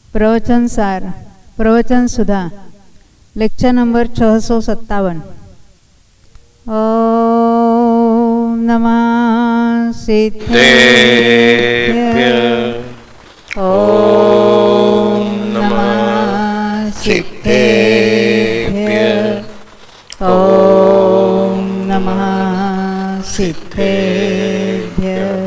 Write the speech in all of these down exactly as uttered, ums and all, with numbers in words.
प्रवचन सार प्रवचन सुधा लेक्चर नंबर छह सौ सत्तावन। ओम नमः सिद्धेभ्य ओम नमः सिद्धेभ्य ओम नमः सिद्धेभ्य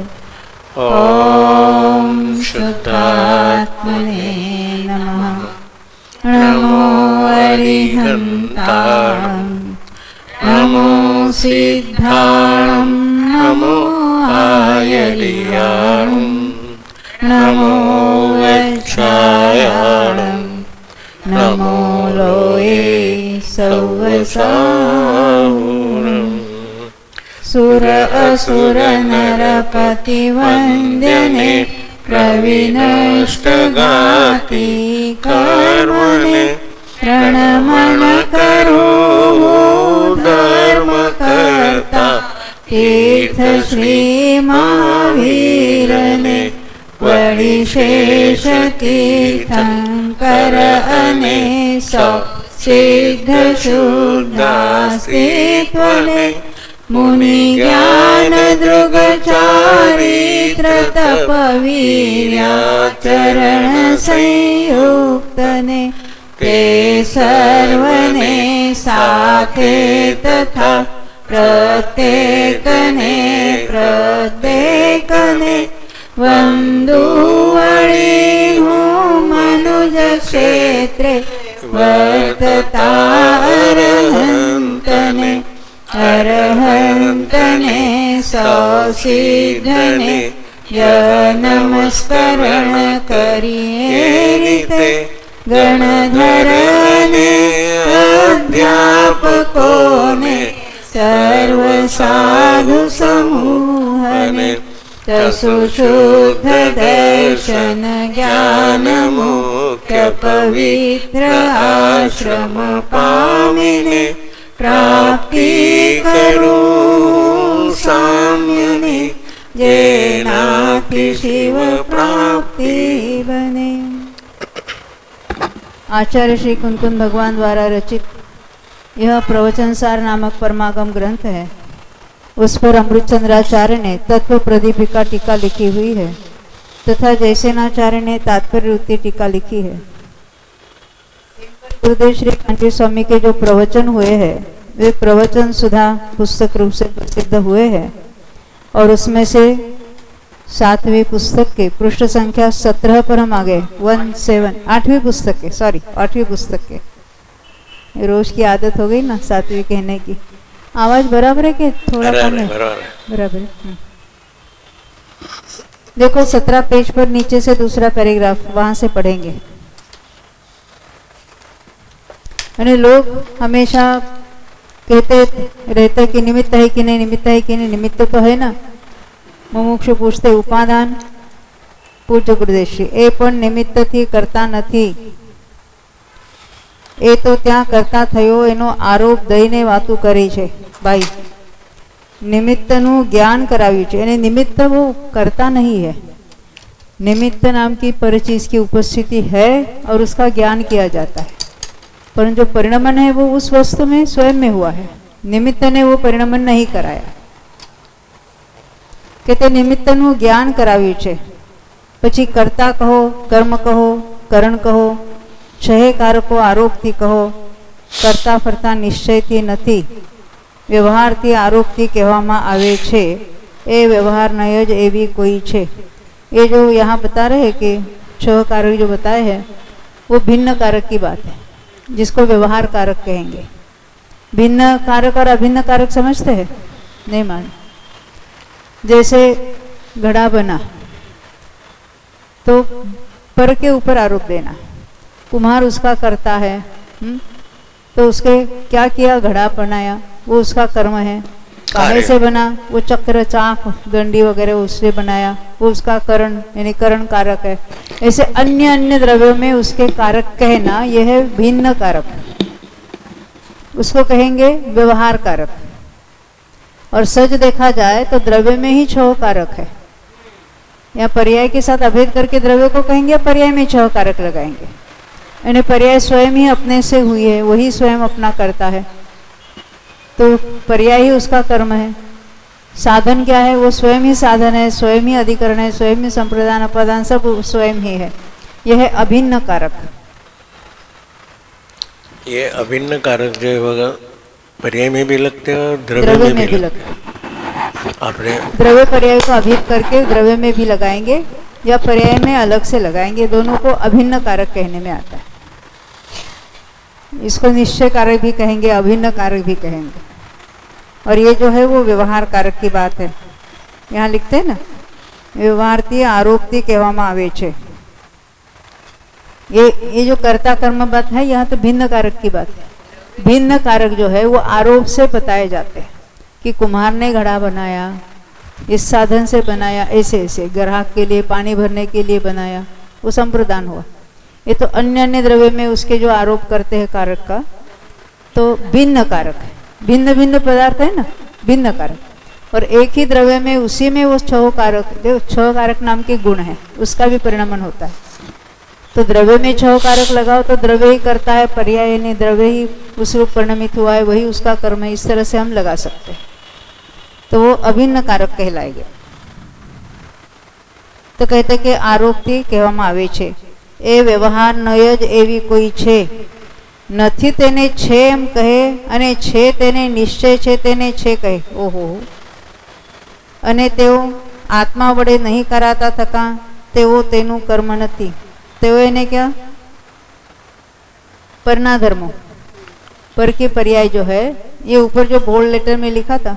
ओम शुद्धात्मने नमः। नमो अरिहन्तां नमो सिद्धाणं नमो आयर्याणं नमो वक्षायाणं नमो लोये सौवसाहुणं सुर असुर नरपतिवन्द्यने प्रविनष्टगाति कर्मणे प्रणमन करो धर्मकर्ता तीर्थ श्री महावीरने वडिशेष तीर्थंकर अने सौ सिद्ध शुद्धास्तित्वने मुनि ज्ञान दृग चारित्र तपवीर्याचरण संयुक्तने ते सर्वने साथे तथा प्रत्येकने प्रत्येकने वंदुवळी हूँ मनुज क्षेत्रे वर्तता अरहंतने अरहंतने सौसिद्धने य नमस्करण करिए रीते गणधरने अध्यापकोने सर्व साधु समूहने तसु शुद्ध दर्शन ज्ञान मुख्य पवित्र आश्रम पामिने प्राप्ति करो साम्यने जेनाति शिव प्राप्ति बने। आचार्य श्री कुंकुन भगवान द्वारा रचित यह प्रवचन सार नामक परमागम ग्रंथ है। उस पर अमृतचंद्राचार्य ने तत्व प्रदीपिका टीका लिखी हुई है तथा जयसेनाचार्य ने तात्पर्य उत्ती टीका लिखी है। गुरुदेव श्री कांची स्वामी के जो प्रवचन हुए हैं वे प्रवचन सुधा पुस्तक रूप से प्रसिद्ध हुए हैं और उसमें से सातवीं पुस्तक के पृष्ठ संख्या सत्रह पर हम आ गए। वन सेवन आठवीं पुस्तक के सॉरी आठवीं पुस्तक के रोज की आदत हो गई ना सातवीं कहने की। आवाज बराबर है कि थोड़ा कम है? बराबर है। देखो सत्रह पेज पर नीचे से दूसरा पैराग्राफ वहां से पढ़ेंगे। यानी लोग हमेशा कहते रहते कि निमित्त है कि नहीं, निमित्त है कि नहीं। निमित्त तो है ना। मुमुक्षु पूछते उपादान पूज्य गुरुदेव श्री ए पण निमित्त थी करता નથી। એ તો ત્યાં કરતા થયો એનો આરોપ દઈને વાતું કરી છે। ભાઈ નિમિત્તનું જ્ઞાન કરાવ્યું છે અને નિમિત્ત वो करता नहीं है। निमित्त नाम की पर चीज की उपस्थिति है और उसका ज्ञान किया जाता है, परंतु जो परिणमन है वो उस वस्तु में स्वयं में हुआ है। निमित्त ने वो परिणमन नहीं कराया। कहते निमित्तનું જ્ઞાન કરાવ્યું છે। પછી કર્તા કહો, કર્મ કહો, કરણ કહો, છહે કારકો આરોપથી કહો, કરતા ફરતા નિશ્ચયથી નથી, વ્યવહારથી આરોપથી કહેવામાં આવે છે। એ વ્યવહાર નય જ એવી કોઈ છે। ये जो यहाँ बता रहे हैं कि छह कारक जो बताए हैं वो भिन्न कारक की बात है, जिसको व्यवहार कारक कहेंगे। भिन्न कारक और अभिन्न कारक समझते हैं? नहीं मान। जैसे घड़ा बना तो पर के ऊपर आरोप देना। कुम्हार उसका करता है, हुँ? तो उसके क्या किया? घड़ा बनाया, वो उसका कर्म है। काहे से बना? वो चक्र, चाक, दंडी वगैरह उससे बनाया, वो उसका करण यानी करण कारक है। ऐसे अन्य अन्य द्रव्यों में उसके कारक कहना यह है भिन्न कारक, उसको कहेंगे व्यवहार कारक। और सच देखा जाए तो द्रव्य में ही छह कारक है। या पर्याय के साथ अभेद करके द्रव्य को कहेंगे, पर्याय में छह कारक लगाएंगे। यानी पर्याय स्वयं ही अपने से हुई है, वही स्वयं अपना करता है, तो पर्याय ही उसका कर्म है। साधन क्या है? वो स्वयं ही साधन है, स्वयं ही अधिकरण है, स्वयं ही संप्रदान अपादान सब स्वयं ही है। यह है अभिन्न कारक। ये अभिन्न कारक जो होगा पर्याय में भी लगते हैं और द्रव्य, द्रव्य में, में भी भी लगते हैं। आपने द्रव्य पर्याय को अभिन्न करके द्रव्य में भी लगाएंगे या पर्याय में अलग से लगाएंगे, दोनों को अभिन्न कारक कहने में आता है। इसको निश्चय कारक भी कहेंगे, अभिन्न कारक भी कहेंगे। और ये जो है वो व्यवहार कारक की बात है। यहाँ लिखते हैं ना, व्यवहारती आरोपती कहवामा आवे छे। ये ये जो कर्ता कर्म बात है, यहाँ तो भिन्न कारक की बात है। भिन्न कारक जो है वो आरोप से बताए जाते हैं कि कुम्हार ने घड़ा बनाया, इस साधन से बनाया, ऐसे ऐसे ग्राहक के लिए पानी भरने के लिए बनाया, वो संप्रदान हुआ। ये तो अन्य अन्य द्रव्य में उसके जो आरोप करते हैं कारक का, तो भिन्न कारक है। भिन्न भिन्न पदार्थ है ना, भिन्न कारक। और एक ही द्रव्य में उसी में वो छह कारक, जो छह कारक नाम के गुण है, उसका भी परिणामन होता है। तो द्रव्य में छह कारक लगाओ तो द्रव्य ही करता है, पर्याय नहीं, द्रव्य ही उस रूप परिणमित हुआ है, वही उसका कर्म है। इस तरह से हम लगा सकते हैं, तो वो अभिन्न कारक कहलाएंगे। तो कहते कि आरोपથી કહેવામાં આવે છે એ વ્યવહાર નય જ એવી કોઈ છે, નથી તેને છે એમ કહે અને છે તેને નિશ્ચય છે તેને છે કહે। ઓહો, અને તેઓ આત્મા વડે નહીં કરાતા થકા તેઓ તેનું કર્મ નથી। તેઓ એને क्या परना धर्मो, पर के पर्याय जो है, ये ऊपर जो बोल्ड लेटर में लिखा था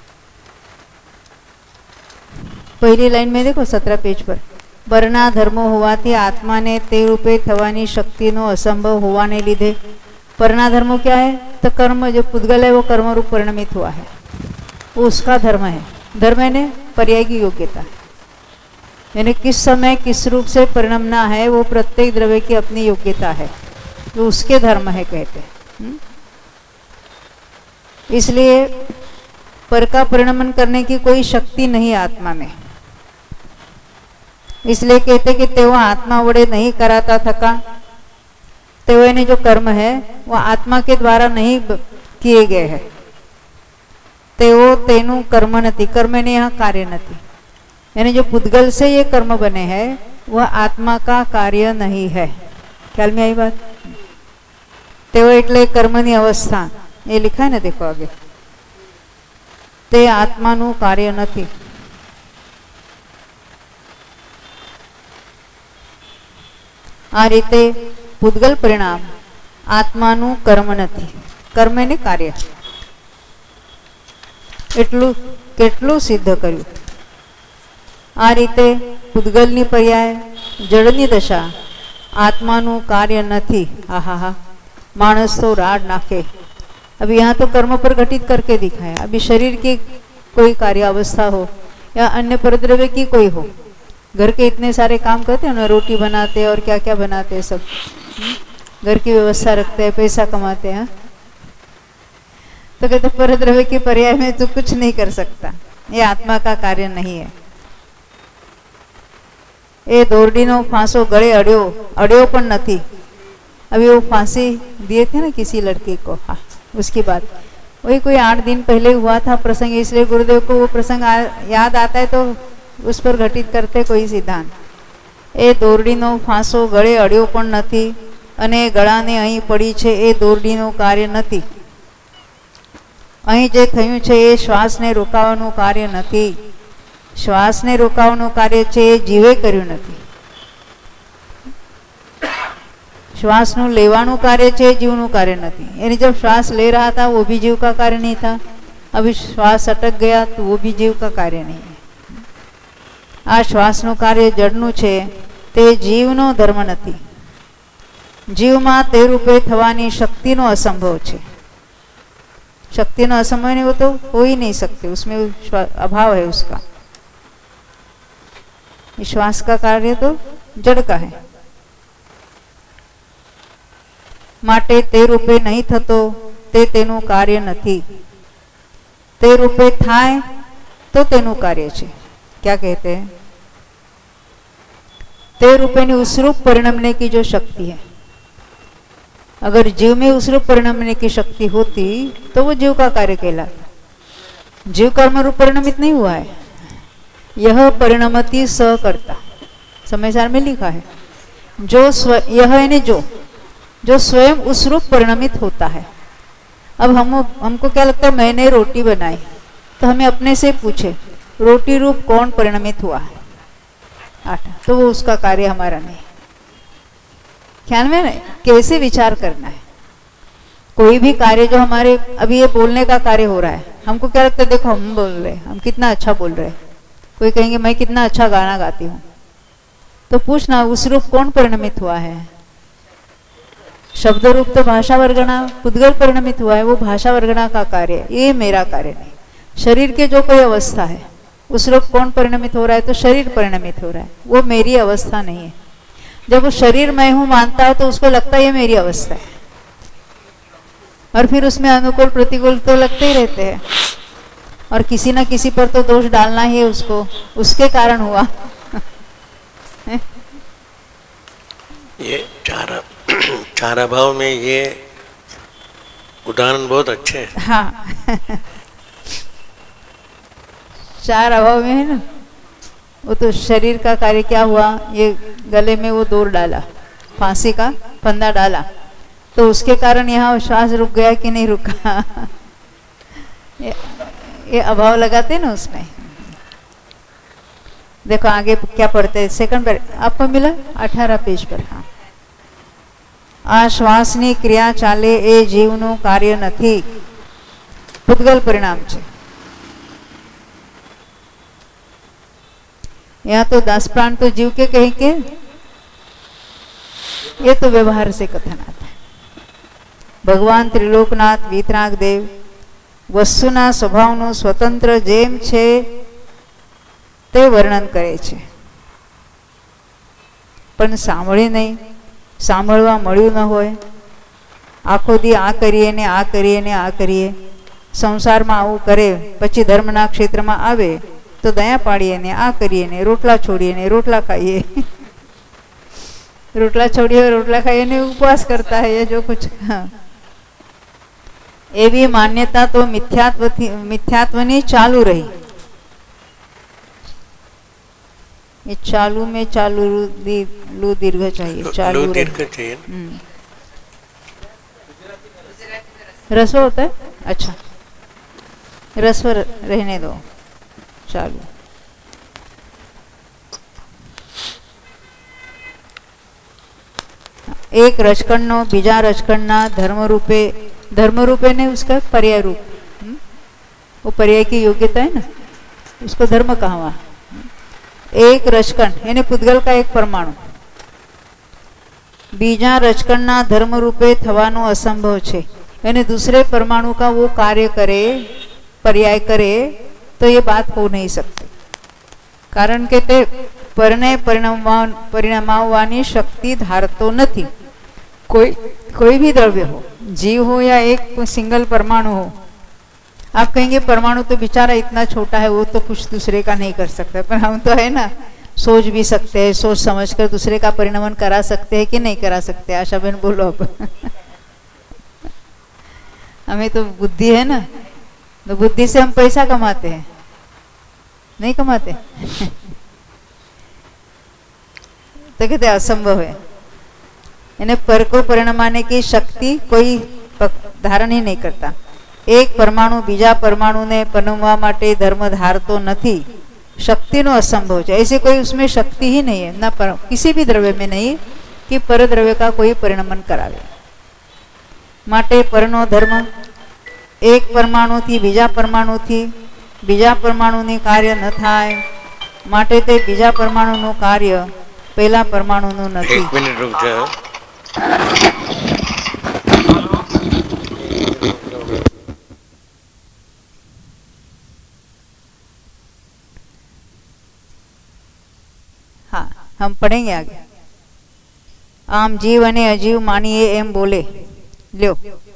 पहली लाइन में देखो, सत्रह पेज पर, परना धर्मो होवाथी आत्मा ने ते रूपे थवानी शक्ति नो असंभव होवाने लीधे। परना धर्मो क्या है? तो कर्म, जो पुद्गल है वो कर्म रूप परिणमित हुआ है, वो उसका धर्म है। धर्म ने पर्याय की योग्यता है, यानी किस समय किस रूप से परिणमना है, वो प्रत्येक द्रव्य की अपनी योग्यता है, जो उसके धर्म है कहते हैं। इसलिए पर का परिणमन करने की कोई शक्ति नहीं आत्मा में। इसलिए कहते कि तेव आत्मा वड़े नहीं कराता थका। तेव ने जो कर्म है वो आत्मा के द्वारा नहीं किए गए हैं। तेव तेनु कर्म नती, कर्म ने यहाँ कार्य नती, यानी जो पुद्गल से ये कर्म बने हैं वह आत्मा का कार्य नहीं है। ख्याल में आई बात? तेव एटले कर्मनी अवस्था, ये लिखा है ना, देखो आगे, ते आत्मानु कार्य नथी। आ रीते पुद्गल परिणाम आत्मानु कर्म नथी, कर्म ने कार्य। एटलू केटलू सिद्ध कर्यु। आ रीते पुद्गलनी पर्याय जड़नी दशा आत्मानु कार्य नथी। हा हा हा, मानस तो राड नाखे। अभी यहाँ तो कर्म पर घटित करके दिखाया। अभी शरीर की कोई कार्य अवस्था हो या अन्य परद्रव्य की कोई हो, घर के इतने सारे काम करते हैं ना, रोटी बनाते हैं और क्या क्या बनाते हैं, सब घर की व्यवस्था रखते हैं, पैसा कमाते हैं। तो कहते परद्रव्य के पर्याय में तो कुछ नहीं कर सकता, ये आत्मा का कार्य नहीं है। ये दौड़ीनो फांसो गले अड़्यो, अड़्यो पण नथी। अभी वो फांसी दिए थे ना किसी लड़की को, हाँ, उसकी बात वही कोई आठ दिन पहले हुआ था प्रसंग, इसलिए गुरुदेव को वो प्रसंग आ, याद आता है तो उस पर घटित करते कोई सिद्धांत। ए दौड़ीनो फांसो गळे अड़्यो पण नथी अने गळाने અહીં પડી છે એ દોરડીનું કાર્ય નથી। અહીં જે થયું છે એ શ્વાસને રોકાવાનું કાર્ય નથી, શ્વાસને રોકાવાનું કાર્ય છે એ જીવે કર્યું નથી। श्वास नु लेवानु कार्य छे, जीव नु कार्य नहीं। यानी जब श्वास ले रहा था वो भी जीव का कार्य नहीं था, अभी श्वास अटक गया तो वो भी जीव का कार्य नहीं है। आ श्वास नु कार्य जड़नु छे, ते जीव नो धर्म नहीं। जीव में ते रूपे थवानी शक्ति नो असंभव छे। शक्ति नो असंभव नहीं, वो तो हो ही नहीं सकते, उसमें अभाव है उसका। श्वास का कार्य तो जड़ का है, माटे ते रूपे नहीं थतो, ते तेनु कार्य नहीं। ते रूपे थाय तो तेनु कार्य छे। क्या कहते हैं? તે રૂપેની ઉસરૂપ परिणमने की जो शक्ति है, अगर जीव में उसरूप परिणमने की शक्ति होती तो वो जीव का कार्य कहलाता। जीव कर्म रूप परिणमित नहीं हुआ है, यह परिणमति स करता, समाचार में लिखा है। जो स्व यह है जो जो स्वयं उस रूप परिणमित होता है। अब हम हमको क्या लगता है, मैंने रोटी बनाई तो हमें अपने से पूछे रोटी रूप कौन परिणमित हुआ है, आटा, तो वो उसका कार्य हमारा नहीं। ख्याल में नहीं, कैसे विचार करना है। कोई भी कार्य जो हमारे, अभी ये बोलने का कार्य हो रहा है, हमको क्या लगता है, देखो हम बोल रहे हैं, हम कितना अच्छा बोल रहे हैं। कोई कहेंगे मैं कितना अच्छा गाना गाती हूँ, तो पूछना उस रूप कौन परिणमित हुआ है। शब्द रूप तो भाषा वर्गणा पुद्गल परिणमित हुआ है, वो भाषा वर्गणा का कार्य है, ये मेरा कार्य नहीं। शरीर के जो कोई अवस्था है उस रूप कौन परिणमित हो रहा है, तो शरीर परिणमित हो रहा है, वो मेरी अवस्था नहीं है। जब वो शरीर मैं हूं मानता है तो उसको लगता है ये मेरी अवस्था है, और फिर उसमें अनुकूल प्रतिकूल तो लगते ही रहते हैं, और किसी ना किसी पर तो दोष डालना ही है उसको, उसके कारण हुआ। ये चार चार अभाव में ये उदाहरण बहुत अच्छे हैं। हाँ चार अभाव में है ना, वो तो शरीर का कार्य क्या हुआ, ये गले में वो डोर डाला, फांसी का फंदा डाला, तो उसके कारण यहाँ श्वास रुक गया कि नहीं रुका। ये, ये अभाव लगाते ना उसमें। देखो आगे क्या पढ़ते हैं, सेकंड पर आपको मिला अठारह पेज पर। हाँ, आ श्वासनी क्रिया चाले ए जीवનું કાર્ય નથી, પૂતગલ પરિણામ છે। यहाँ तो दास प्राण तो जीव के कहेंगे, ये तो व्यवहार से कथन आता है। भगवान त्रिलोकनाथ वीतराग देव वस्तुना स्वभावનું સ્વતંત્ર જેમ છે તે વર્ણન કરે છે, પણ સાંભળી નહીં, સાંભળવા મળ્યું ન હોય। આખો દી આ કરીએ ને આ કરીએ ને આ કરીએ, સંસારમાં આવું કરે, પછી ધર્મના ક્ષેત્રમાં આવે तो दया पाड़िए ने आ करिए ने रोटला छोड़िए ने रोटला खाइए। रोटला छोड़िए रोटला खाइए ने उपवास करता है, ये जो कुछ। हाँ, एवी मान्यता तो मिथ्यात्व मिथ्यात्वनी चालू रही। ये चालू में चालू दी, लू दीर्घ चाहिए, चालू दीर्घ चाहिए। रस्व होता है, अच्छा रस्व रहने दो, चालू। एक रचकण बीजा रचकण धर्म रूपे, धर्म रूपे ने उसका पर्याय रूप, वो पर्याय की योग्यता है ना, उसको धर्म कहा हुआ। एक रचकण यानी पुद्गल का एक परमाणु बीजा रचकण धर्म रूपे थवानो असंभव छे, यानी दूसरे परमाणु का वो कार्य करे, पर्याय करे, तो ये बात हो नहीं सकती। कारण के ते परने परिणामवा परिणामवानी शक्ति धारतो नहीं। कोई कोई भी द्रव्य हो, जीव हो या एक सिंगल परमाणु हो, आप कहेंगे परमाणु तो बेचारा इतना छोटा है, वो तो कुछ दूसरे का नहीं कर सकता, पर हम तो है ना, सोच भी सकते हैं, सोच समझकर दूसरे का परिणमन करा सकते हैं कि नहीं करा सकते। आशा बहन बोलो अब। हमें तो बुद्धि है ना, तो बुद्धि से हम पैसा कमाते हैं, नहीं कमाते। तो कहते असंभव है, यानी पर को परिणमाने की शक्ति कोई धारण ही नहीं करता। एक परमाणु बीजा परमाणु ने परिणमवा माटे धर्म धारतो नहीं, शक्ति नो असंभव है। ऐसे कोई उसमें शक्ति ही नहीं है, ना पर, किसी भी द्रव्य में नहीं कि पर द्रव्य का कोई परिणमन करावे। माटे परनो धर्म एक परमाणु थी बीजा परमाणु थी बीजा परमाणु ने कार्य न थाय, माटे ते बीजा परमाणु नो कार्य पहला परमाणु नो नहीं। एक मिनट रुक जाओ। हाँ, हम पढ़ेंगे आगे। आम जीव अने अजीव मानिए एम बोले ल्यो,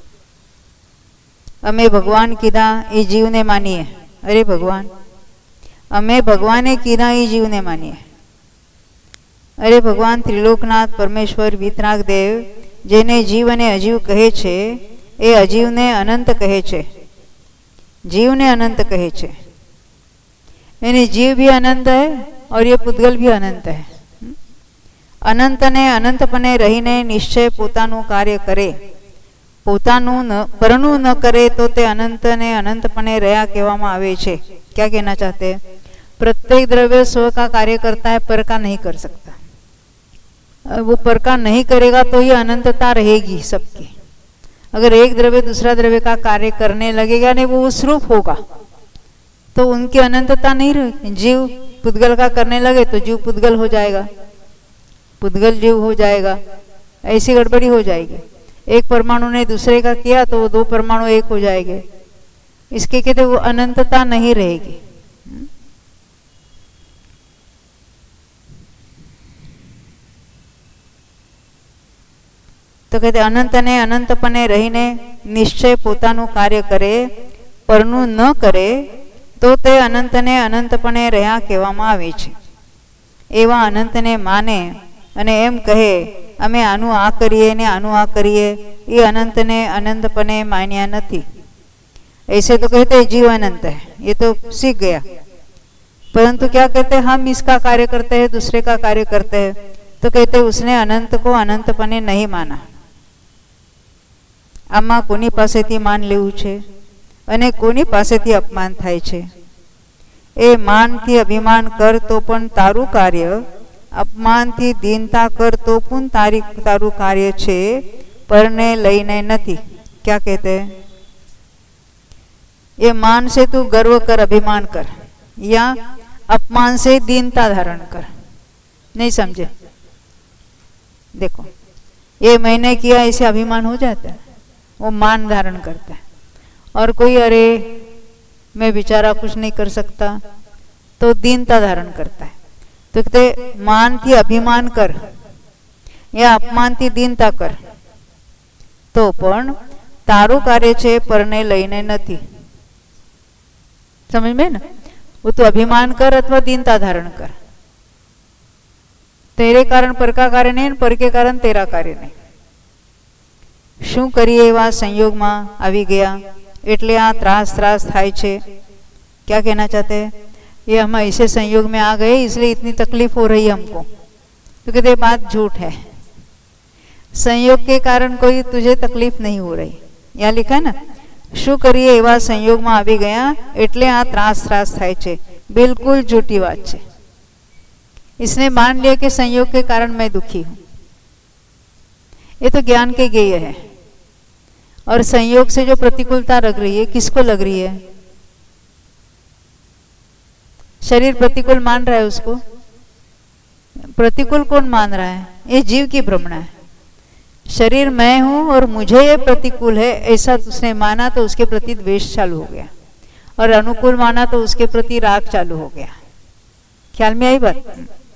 अमे भगवान कीधा ए जीव ने मानिए। अरे भगवान, अमे भगवाने कीधा ए जीव ने मानिए। અરે ભગવાન ત્રિલોકનાથ પરમેશ્વર વિતરાગ દેવ જેને જીવ અને અજીવ કહે છે એ અજીવને અનંત કહે છે, जीवने अनंत कहे छे। यानी जीव भी अनंत है और ये पुद्गल भी अनंत है। अनंत ने अनंतपणे रहीने निश्चय पोतानुं कार्य करे, पोतानुं न परनु न करे तो ते अनंत ने अनंतपणे रह्या कहेवामां आवे छे। क्या कहना चाहते हैं? प्रत्येक द्रव्य स्व का कार्य करता है, पर का नहीं कर सकता। वो पर का नहीं करेगा तो ये अनंतता रहेगी सबकी। अगर एक द्रव्य दूसरा द्रव्य का कार्य करने लगेगा नहीं, वो उस रूप होगा तो उनकी अनंतता नहीं रहेगी। जीव पुद्गल का करने लगे तो जीव पुद्गल हो जाएगा, पुद्गल जीव हो जाएगा, ऐसी गड़बड़ी हो जाएगी। एक परमाणु ने दूसरे का किया तो वो दो परमाणु एक हो जाएंगे, इसके कहते वो अनंतता नहीं रहेगी। तो कहते अनंत ने अनंतपणे रहीने निश्चय पोतानुं कार्य करे, परनु न करे तो ते अनंत ने अनंतपणे रह्या कहेवामां आवे छे। एवा अनंत ने माने अने एम कहे अमे आनु आ करीए ने आनु आ करीए, ये अनंत ने अनंतपणे मान्या नथी। ऐसे तो कहते जीव अनंत है, ये तो सीख गया, परंतु क्या कहते हम इसका कार्य करते हैं, दूसरे का कार्य करते हैं, तो कहते उसने अनंत को अनंतपणे नहीं माना। आमा कोनी पासेथी मान लेवुं छे अने कोनी पासेथी अपमान थाय छे। ए मान थी अभिमान कर तो पण तारू कार्य, अपमान थी दीनता कर तो पण तारी तारू कार्य छे, परने लईने नथी। क्या कहते हैं? ये मान से तू गर्व कर, अभिमान कर, या अपमान से दीनता धारण कर। नहीं समझे? देखो ये मैंने किया ऐसे अभिमान हो जाता है, वो मान धारण करता है। और कोई अरे मैं बेचारा कुछ नहीं कर सकता तो दीनता धारण करता है। तो कहते मान थी अभिमान कर या अपमान थी दीनता कर तो पण तारू कार्य छे परने लईने नथी। समझ में ना? वो तो अभिमान कर अथवा दीनता धारण कर, तेरे कारण पर का कार्य नहीं, पर के कारण तेरा कार्य नहीं। शू करिए एवा संयोग में आवी गया एटले आ त्रास त्रास थाय छे। क्या कहना चाहते हैं? ये हम ऐसे संयोग में आ गए इसलिए इतनी तकलीफ हो रही है हमको। तो कहते बात झूठ है, संयोग के कारण कोई तुझे तकलीफ नहीं हो रही। यहाँ लिखा है ना, शू करिए एवा संयोग में आवी गया एटले आ त्रास त्रास थाय छे। बिल्कुल झूठी बात छे। इसने मान लिया कि संयोग के कारण मैं दुखी हूं। ये तो ज्ञान के गेय है। और संयोग से जो प्रतिकूलता लग रही है, किसको लग रही है? शरीर प्रतिकूल मान रहा है उसको। प्रतिकूल कौन मान रहा है? ये जीव की भ्रमणा है। शरीर मैं हूं और मुझे ये प्रतिकूल है ऐसा उसने माना तो उसके प्रति द्वेष चालू हो गया, और अनुकूल माना तो उसके प्रति राग चालू हो गया। ख्याल में आई बात?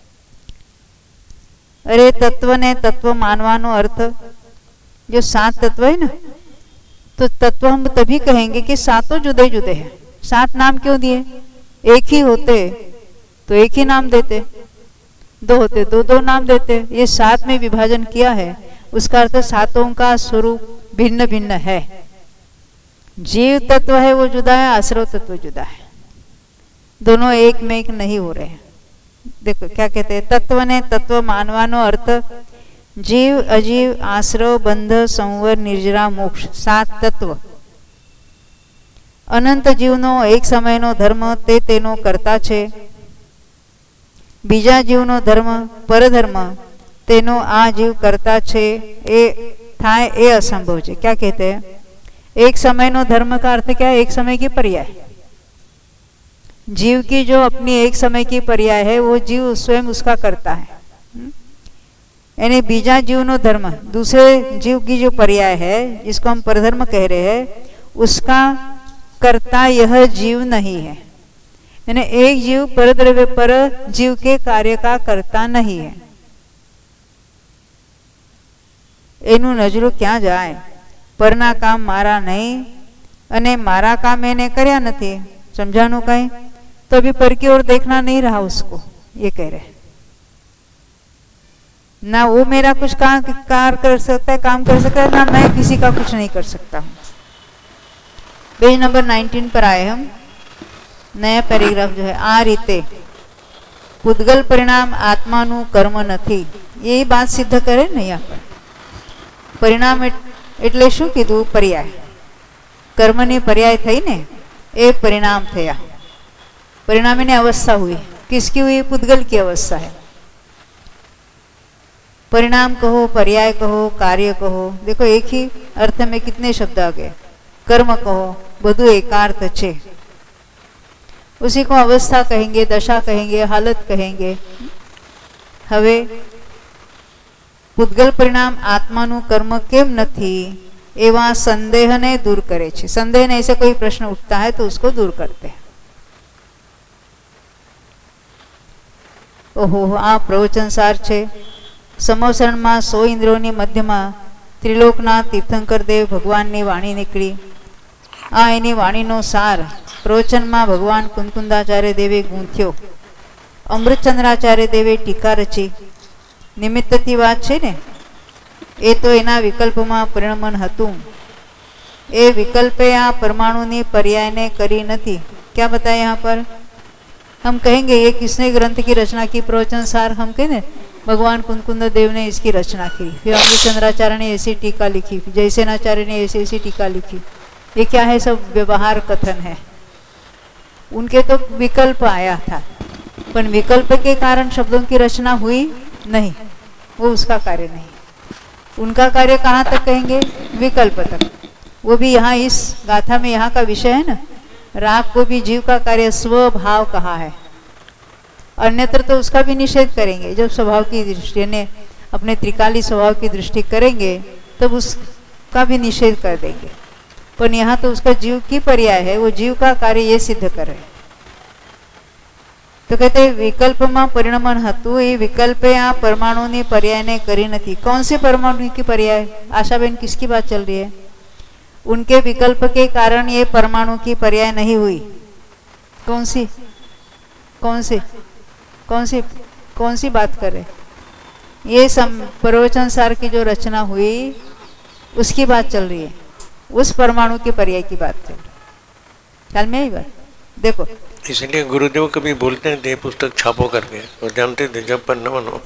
अरे तत्व ने तत्व मानवानो अर्थ, जो सात तत्व है ना, तो तत्व हम तभी कहेंगे कि सातों जुदे जुदे हैं। सात नाम क्यों दिए? एक ही होते तो एक ही नाम देते, दो होते दो दो नाम देते। ये सात में विभाजन किया है, उसका अर्थ सातों का स्वरूप भिन्न भिन्न है। जीव तत्व है वो जुदा है, आश्रव तत्व जुदा है, दोनों एक में एक नहीं हो रहे हैं। देखो क्या कहते हैं? तत्व ने तत्व मानवानो अर्थ जीव अजीव आश्रव बंध संवर निर्जरा मोक्ष, सात तत्व। अनंत जीवनो एक समयनो धर्म ते तेनो करता छे, बीजा जीवनो धर्म परधर्म तेनो आ जीव करता छे, ए थाय ए असंभव छे। क्या कहते हैं? एक समयनो धर्म का अर्थ क्या है? एक समय की पर्याय। जीव की जो अपनी एक समय की पर्याय है वो जीव स्वयं उसका करता है। यानी बीजा जीव नो धर्म, दूसरे जीव की जो पर्याय है जिसको हम परधर्म कह रहे हैं, उसका कर्ता यह जीव नहीं है। यानी एक जीव परद्रव्य पर जीव के कार्य का कर्ता नहीं है। एनु नजरू क्या जाए? परना काम मारा नहीं अने मारा काम एने कर्या नथी। समझाणु कई? तो अभी पर की ओर देखना नहीं रहा उसको, ये कह रहे। ना वो मेरा कुछ काम कार कर सकता है, काम कर सकता है, ना मैं किसी का कुछ नहीं कर सकता हूँ। पेज नंबर नाइनटीन पर आए हम, नया पैराग्राफ जो है, आ रीते पुद्गल परिणाम आत्मानु कर्म નથી, ये बात सिद्ध करे ने यहाँ पर। परिणाम એટલે શું કીધું? પર્યાય, કર્મની પર્યાય થઈ ને એ પરિણામ થયા। परिणाम ने अवस्था हुई, किसकी हुई? पुद्गल की अवस्था है। परिणाम कहो, पर्याय कहो, कार्य कहो, देखो एक ही अर्थ में कितने शब्द आ गए। कर्म कहो, બધું एकार्थ छे। उसी को अवस्था कहेंगे, दशा कहेंगे, हालत कहेंगे। हवे पुद्गल परिणाम आत्मानु कर्म केम નથી एवा संदेह ने दूर करे छे। संदेह ने ऐसे कोई प्रश्न उठता है तो उसको दूर करते हैं। ओहो, आ प्रवचन सार छे। समोसरण में सौ इंद्रियों की मध्य में त्रिलोकना तीर्थंकर देव भगवान की वाणी निकली। आ एनी वाणी नो सार प्रवचन में भगवान कुंकुंदाचार्य देवे गूंथ्यो। अमृतचंद्राचार्य देवे टीका रची। निमित्त की बात छे ने ए तो एना विकल्प में परिणमन हतुं। ए विकल्पे आ परमाणु पर्याय ने करी नथी। क्या बताया यहाँ पर? हम कहेंगे ये किसने ग्रंथ की रचना की? प्रवचन सार हम कहें भगवान कुंकुंद देव ने इसकी रचना की। फिर अमृतचंद्राचार्य ने ऐसी टीका लिखी, जयसेनाचार्य ने ऐसी ऐसी टीका लिखी। ये क्या है? सब व्यवहार कथन है। उनके तो विकल्प आया था, पर विकल्प के कारण शब्दों की रचना हुई नहीं, वो उसका कार्य नहीं। उनका कार्य कहाँ तक कहेंगे? विकल्प तक। वो भी यहाँ इस गाथा में यहाँ का विषय है ना, राग को भी जीव का कार्य स्वभाव कहा है। अन्यत्र तो उसका भी निषेध करेंगे। जब स्वभाव की दृष्टि ने अपने त्रिकाली स्वभाव की दृष्टि करेंगे तब उसका भी निषेध कर देंगे, पर यहाँ तो उसका जीव की पर्याय है, वो जीव का कार्य ये सिद्ध कर रहे। तो कहते विकल्प में परिणमन हतु, ये विकल्प आ परमाणु ने पर्याय ने करी नहीं। कौन से परमाणु की पर्याय? आशाबेन किसकी बात चल रही है? उनके विकल्प के कारण ये परमाणु की पर्याय नहीं हुई। कौन सी कौन सी कौन सी कौन सी बात करे? ये सम प्रवचन सार की जो रचना हुई उसकी बात चल रही है, उस परमाणु की पर्याय की बात चल रही है। ख्याल में आई बात? देखो, इसलिए गुरुदेव कभी बोलते हैं पुस्तक छापो करके, और जानते थे जब पर न बनो।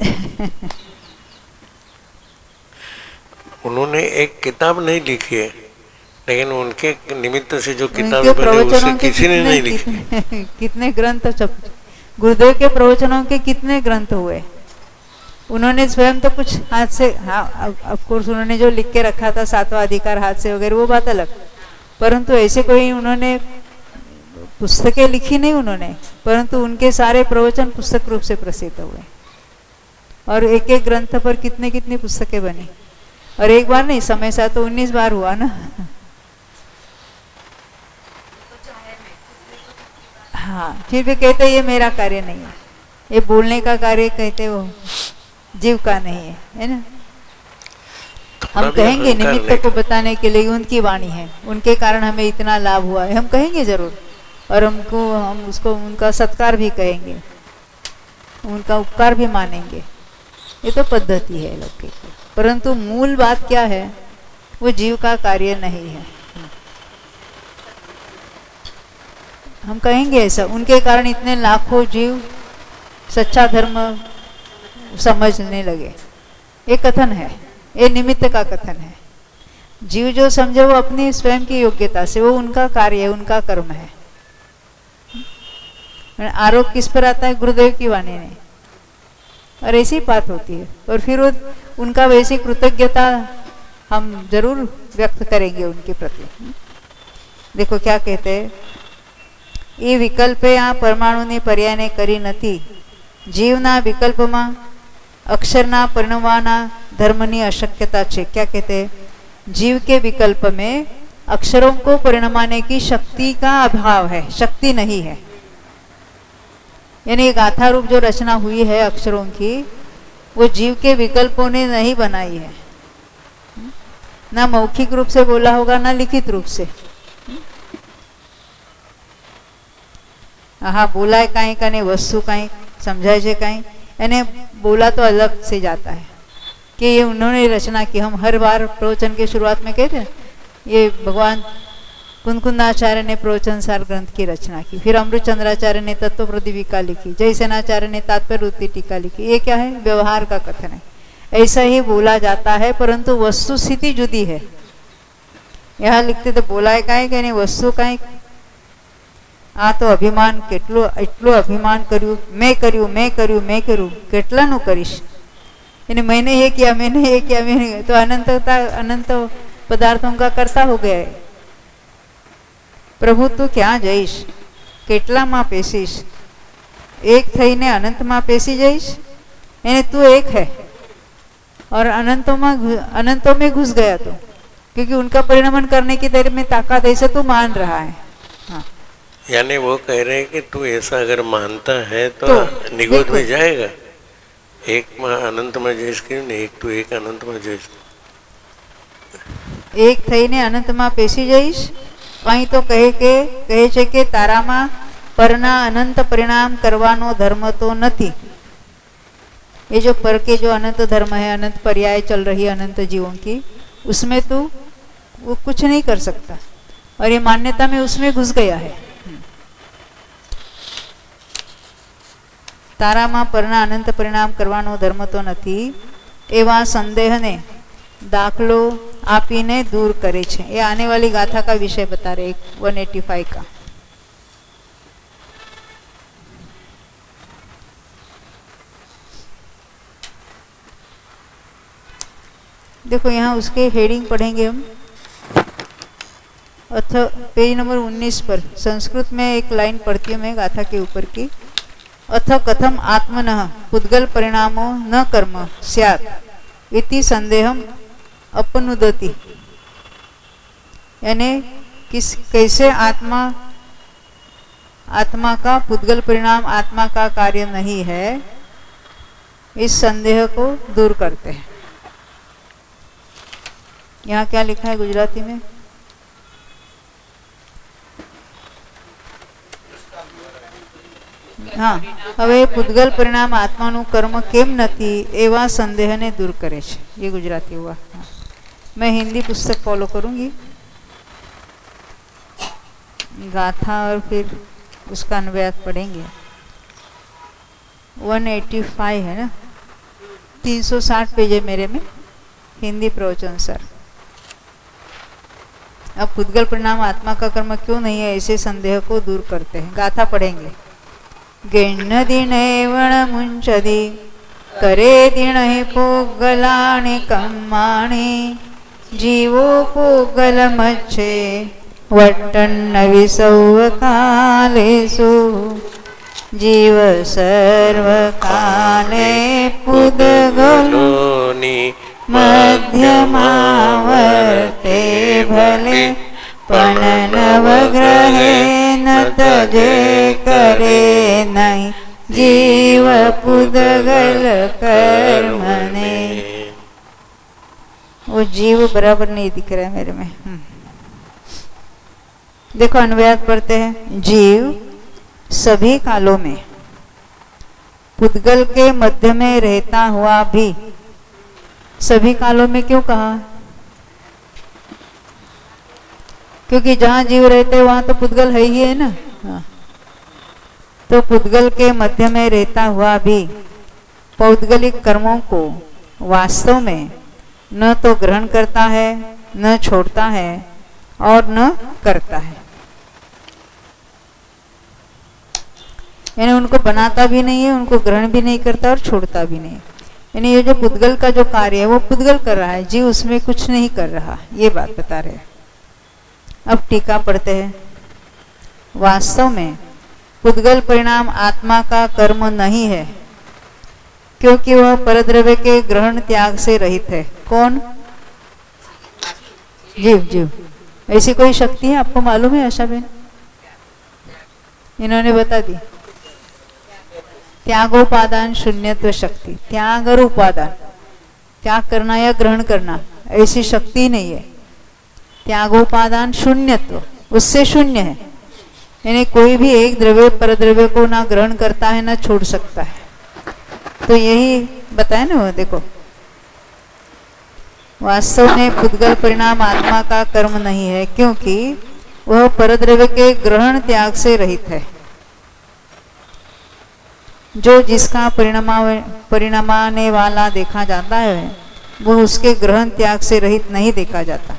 उन्होंने एक किताब नहीं लिखी है, लेकिन उनके निमित्त से जो किताब बनी उसे किसी ने नहीं लिखी। कितने ग्रंथ छप, गुरुदेव के प्रवचनों के कितने ग्रंथ हुए। उन्होंने स्वयं तो कुछ हाथ से, हाँ ऑफ कोर्स उन्होंने जो लिख के रखा था सातवां अधिकार हाथ से वगैरह, वो बात अलग, परंतु ऐसे कोई उन्होंने पुस्तकें लिखी नहीं उन्होंने, परंतु उनके सारे प्रवचन पुस्तक रूप से प्रसिद्ध हुए। और एक एक ग्रंथ पर कितने कितनी पुस्तकें बनी, और एक बार नहीं, समय सा तो उन्नीस बार हुआ ना। हाँ, फिर भी कहते ये मेरा कार्य नहीं है, ये बोलने का कार्य कहते वो जीव का नहीं है, है ना। हम कहेंगे निमित्त को बताने के लिए उनकी वाणी है, उनके कारण हमें इतना लाभ हुआ है, हम कहेंगे जरूर, और हमको हम उसको उनका सत्कार भी कहेंगे, उनका उपकार भी मानेंगे। ये तो पद्धति है लोग की, परंतु मूल बात क्या है? वो जीव का कार्य नहीं है। हम कहेंगे ऐसा, उनके कारण इतने लाखों जीव सच्चा धर्म समझने लगे। ये कथन है, ये निमित्त का कथन है। जीव जो समझे वो अपनी स्वयं की योग्यता से, वो उनका कार्य है, उनका कर्म है। आरोप किस पर आता है? गुरुदेव की वाणी ने, और ऐसी बात होती है। और फिर वो उनका वैसी कृतज्ञता हम जरूर व्यक्त करेंगे उनके प्रति। देखो क्या कहते हैं, ये विकल्पे आ परमाणु ने पर्याय ने करी नहीं। जीवना विकल्प में अक्षरना परिणमवाना धर्मनी अशक्यता छे। क्या कहते हैं? जीव के विकल्प में अक्षरों को परिणमाने की शक्ति का अभाव है, शक्ति नहीं है। यानी गाथा रूप जो रचना हुई है अक्षरों की, वो जीव के विकल्पों ने नहीं बनाई है। ना मौखिक रूप से बोला होगा, ना लिखित रूप से। हाँ, बोलाय कहीं का नहीं, वस्तु कहीं समझाए છે कहीं, એને बोला तो अलग से जाता है, कि ये उन्होंने रचना की। हम हर बार प्रवचन के शुरुआत में कहते हैं ये भगवान कुंदकुंदाचार्य ने प्रवचन सार ग्रंथ की रचना की, फिर अमृत चंद्राचार्य ने तत्व प्रदीपिका लिखी, जयसेनाचार्य ने तात्पर्य वृत्ति टीका लिखी। ये क्या है? व्यवहार का कथन है, ऐसा ही बोला जाता है, परंतु वस्तु स्थिति जुदी है। यहाँ लिखते तो बोला है काई कि नहीं वस्तु काई। आ तो अभिमान કેટલો એટલો अभिमान કર્યું, मैं કર્યું मैं કર્યું मैं કર્યું, કેટલાનું કરીશ? यानी मैंने ये किया मैंने ये किया मैंने, तो अनंतता अनंत पदार्थों का कर्ता हो गया है। प्रभु तू क्या जईश, કેટલામાં પેસીશ? एक થઈને અનંતમાં પેસી જઈશ? यानी तू एक है और अनंतों में अनंतों में घुस गया तो, क्योंकि उनका परिणमन करने की तेरे में ताकत ऐसे तू मान रहा है। हाँ। यानी वो कह रहे हैं कि तू ऐसा अगर मानता है तो, तो निगोद में जाएगा। एक में अनंत में जैस क्यों नहीं, एक तू एक अनंत में जैस एक થઈને અનંતમાં પેસી જઈશ। કઈ તો કહે કે કહે છે કે તારામાં પરના અનંત પરિણામ કરવાનો ધર્મ તો નથી। ये जो पर के जो अनंत धर्म है, अनंत पर्याय चल रही है अनंत जीवों की, उसमें तू वो कुछ नहीं कर सकता, और ये मान्यता में उसमें घुस गया है। तारामा पરના अनंत परिणाम करवानो धर्म तो નથી एवा संदेह ने दाखलो आपीने दूर करे छे। ये आने वाली गाथा का विषय बता रहे एक सौ पचासी का। देखो यहाँ उसके हेडिंग पढ़ेंगे हम। अथ पेज नंबर उन्नीस पर संस्कृत में एक लाइन पढ़ती हूँ मैं गाथा के ऊपर की। अथ कथम आत्मनः पुद्गल परिणामो न कर्म स्यात् इति संदेहम अपनुदति। यानी किस कैसे आत्मा आत्मा का पुद्गल परिणाम आत्मा का कार्य नहीं है, इस संदेह को दूर करते हैं। यहाँ क्या लिखा है गुजराती में? हाँ, હવે पुद्गल परिणाम आत्माનું कर्म केम નથી એવા સંદેહને दूर करे છે। ये गुजराती हुआ। हाँ। मैं हिंदी पुस्तक फॉलो करूंगी, गाथा और फिर उसका अनुवाद पढ़ेंगे। एक सौ पचासी है ना, तीन सौ साठ पेज है मेरे में हिंदी प्रवचन सर। अब पुद्गल परिणाम आत्मा का कर्म क्यों नहीं है, ऐसे संदेह को दूर करते हैं। गाथा पढ़ेंगे। गेन्न दिने वण मुंचदी करे दिन पुगलाणि कम्माणि जीवो पुगल मच्छे वट्टन्न विसौव कालेषु जीव सर्व काले पुद्गलोनि मध्यमावर्ते भले पण नवग्रहे न तजे करे नहीं जीव पुद्गल कर्मने। वो जीव बराबर नहीं दिख रहा है मेरे में। देखो अनुवाद पढ़ते हैं। जीव सभी कालों में पुद्गल के मध्य में रहता हुआ भी, सभी कालों में क्यों कहा? क्योंकि जहाँ जीव रहते हैं वहां तो पुद्गल है ही है ना। हाँ। तो पुद्गल के मध्य में रहता हुआ भी पौद्गलिक कर्मों को वास्तव में न तो ग्रहण करता है, न छोड़ता है और न करता है। यानी उनको बनाता भी नहीं है, उनको ग्रहण भी नहीं करता और छोड़ता भी नहीं। यानी ये जो पुद्गल का जो कार्य है वो पुद्गल कर रहा है, जीव उसमें कुछ नहीं कर रहा। ये बात बता रहे हैं। अब टीका पढ़ते हैं। वास्तव में पुद्गल परिणाम आत्मा का कर्म नहीं है, क्योंकि वह परद्रव्य के ग्रहण त्याग से रहित है। कौन? जीव। जीव ऐसी कोई शक्ति है आपको मालूम है आशा बहन? इन्होंने बता दी। त्यागोपादान शून्यत्व शक्ति। त्याग और उपादान, त्याग करना या ग्रहण करना, ऐसी शक्ति नहीं है। त्यागोपादान शून्यत्व, उससे शून्य है। यानी कोई भी एक द्रव्य परद्रव्य को ना ग्रहण करता है ना छोड़ सकता है। तो यही बताया ना। देखो वास्तव में पुद्गल परिणाम आत्मा का कर्म नहीं है, क्योंकि वह परद्रव्य के ग्रहण त्याग से रहित है। जो जिसका परिणामा परिणामाने वाला देखा जाता है वह उसके ग्रहण त्याग से रहित नहीं देखा जाता।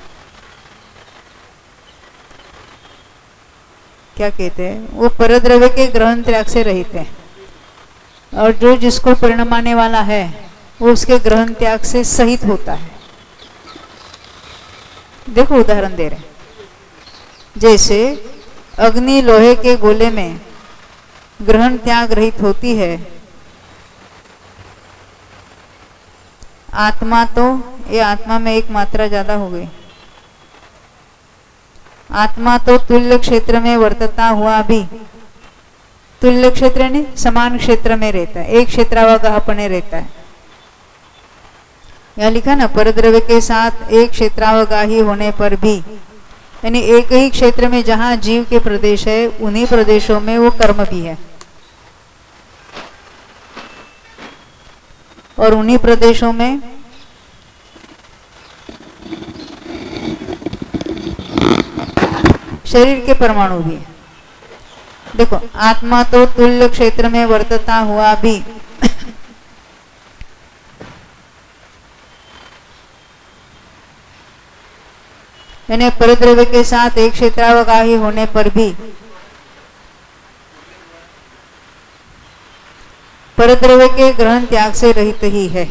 क्या कहते हैं? वो परद्रव्य के ग्रहण त्याग से रहित है, और जो जिसको परिणामाने वाला है वो उसके ग्रहण त्याग से सहित होता है। देखो उदाहरण दे रहे हैं, जैसे अग्नि लोहे के गोले में ग्रहण त्याग रहित होती है, आत्मा तो ये आत्मा में एक मात्रा ज्यादा हो गई। आत्मा तो तुल्य क्षेत्र में वर्तता हुआ भी, तुल्य क्षेत्र ने समान क्षेत्र में रहता है, एक क्षेत्रावगाह अपने रहता है। यह लिखा ना, परद्रव्य के साथ एक क्षेत्रावगाही होने पर भी, यानी एक ही क्षेत्र में जहां जीव के प्रदेश है उन्हीं प्रदेशों में वो कर्म भी है, और उन्हीं प्रदेशों में शरीर के परमाणु भी है। देखो, आत्मा तो तुल्य क्षेत्र में वर्तता हुआ भी यानी परद्रव्य के साथ एक क्षेत्रावगाही होने पर भी परद्रव्य के ग्रहण त्याग से रहित ही है।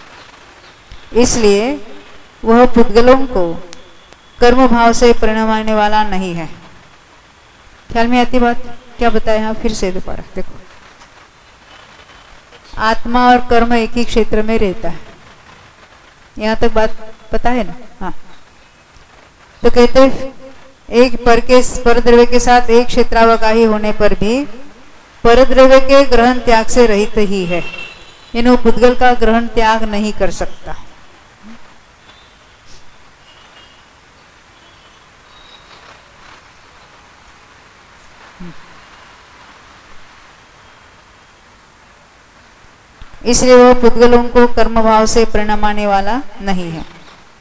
इसलिए वह पुद्गलों को कर्म भाव से परिणमाने वाला नहीं है। ख्याल में आती बात? क्या बताया यहाँ फिर से दोबारा देखो, आत्मा और कर्म एक ही क्षेत्र में रहता है, यहाँ तक बात पता है ना? हाँ, तो कहते एक पर के परद्रव्य के साथ एक क्षेत्रावगाही होने पर भी परद्रव्य के ग्रहण त्याग से रहित ही है, यानी वो पुद्गल का ग्रहण त्याग नहीं कर सकता। इसलिए वह पुद्गलों को कर्म भाव से परिणमाने वाला नहीं है।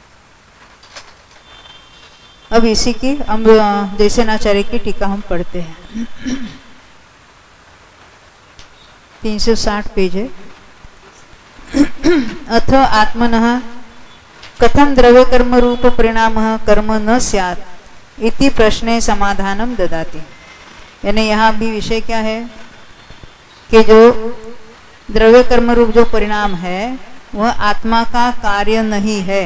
अब इसी की हम देसेनाचार्य की टीका हम पढ़ते हैं, तीन सौ साठ पेज है। अथ आत्मनः कथम द्रव्य कर्म रूप परिणाम कर्म न स्यात् इति प्रश्ने समाधानम ददाति। यानी यहाँ भी विषय क्या है कि जो द्रव्य कर्म रूप जो परिणाम है वह आत्मा का कार्य नहीं है।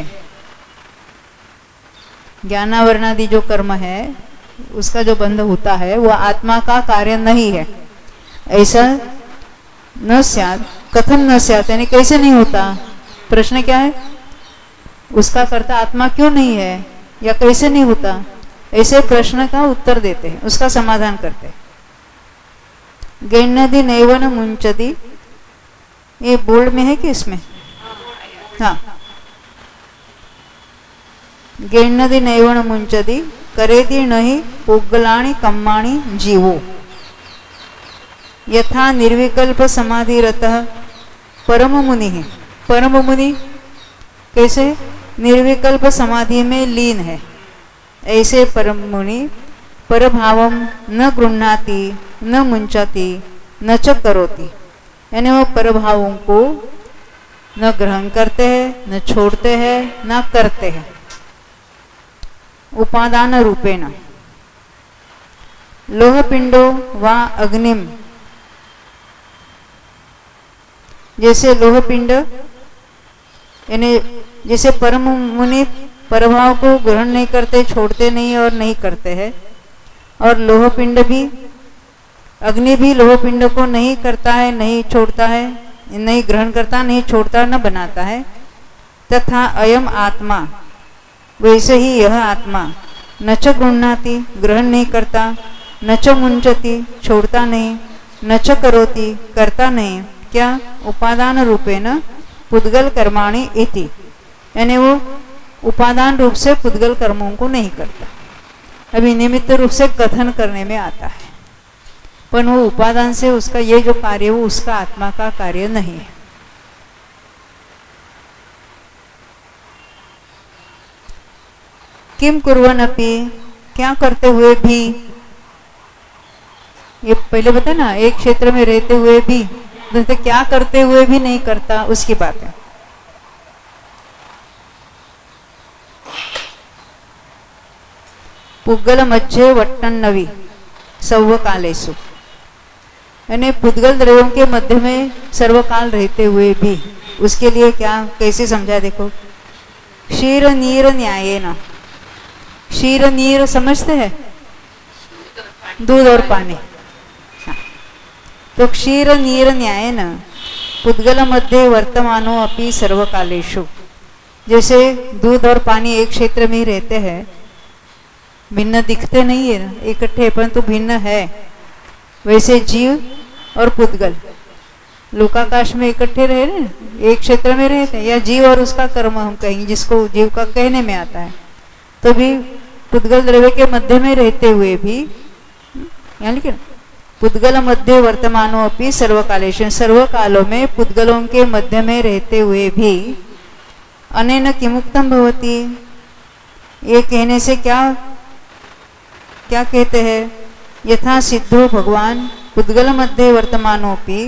ज्ञानावरणादि जो कर्म है उसका जो बंध होता है वह आत्मा का कार्य नहीं है। ऐसा न स्यात्, कथम न स्यात् यानी कैसे नहीं होता? प्रश्न क्या है? उसका कर्ता आत्मा क्यों नहीं है या कैसे नहीं होता? ऐसे प्रश्न का उत्तर देते हैं, उसका समाधान करते हैं। गैन्नदि नैवन मुंचति, ये बोल्ड में है कि इसमें? हाँ, गैन्नदि नैवन मुंचति करेति नहि पुग्गलानि कम्माणि जीवो यथा निर्विकल्प समाधिरतः परम मुनि है। परम मुनि कैसे? निर्विकल्प समाधि में लीन है। ऐसे परम मुनि परभावम न गृह्णाति न मुंचति न च करोति, यानी वो परभावों को न ग्रहण करते हैं, न छोड़ते हैं, न करते हैं। उपादान रूपेण लोहपिंडो वा अग्निम, जैसे लोहपिंड यानी जैसे परम मुनि परभाव को ग्रहण नहीं करते, छोड़ते नहीं और नहीं करते हैं, और लोहपिंड भी, अग्नि भी लोहपिंड को नहीं करता है, नहीं छोड़ता है, नहीं ग्रहण करता, नहीं छोड़ता, न बनाता है। तथा अयम आत्मा, वैसे ही यह आत्मा न च गृह्णाति ग्रहण नहीं करता, न च मुंचति छोड़ता नहीं, न च करोति करता नहीं। क्या? उपादान रूपेण पुद्गल कर्माणि इति, यानी वो उपादान रूप से पुद्गल कर्मों को नहीं करता। अभी निमित्त रूप से कथन करने में आता है, पर वो उपादान से उसका ये जो कार्य वो उसका आत्मा का कार्य नहीं है। किम कुर्वन अपि, क्या करते हुए भी, ये पहले बता ना, एक क्षेत्र में रहते हुए भी, जैसे क्या करते हुए भी नहीं करता, उसकी बात है। पुद्गल मध्य वट्टन्नवी सर्वकालेषु, यानी पुद्गल द्रव्यों के मध्य में सर्वकाल रहते हुए भी, उसके लिए क्या कैसे समझा देखो। क्षीर नीर न्याय न, क्षीर नीर समझते हैं, दूध और पानी। हाँ। तो क्षीर नीर न्याय न पुद्गल मध्य वर्तमानो अपि सर्वकालेषु, जैसे दूध और पानी एक क्षेत्र में ही रहते हैं, भिन्न दिखते नहीं है ना, इकट्ठे परंतु भिन्न है, वैसे जीव और पुद्गल लोकाकाश में इकट्ठे रहे ना, एक क्षेत्र में रहते हैं, या जीव और उसका कर्म हम कहेंगे, जिसको जीव का कहने में आता है, तो भी पुद्गल द्रव्य के मध्य में रहते हुए भी, यहाँ लिखे पुद्गल मध्य वर्तमानो अपि सर्वकालेषु, सर्वकालों में पुद्गलों के मध्य में रहते हुए भी, अनेन किमुक्तम भवति, ये कहने से क्या क्या कहते हैं, यथा सिद्धो भगवान पुद्गल मध्य वर्तमानोपि,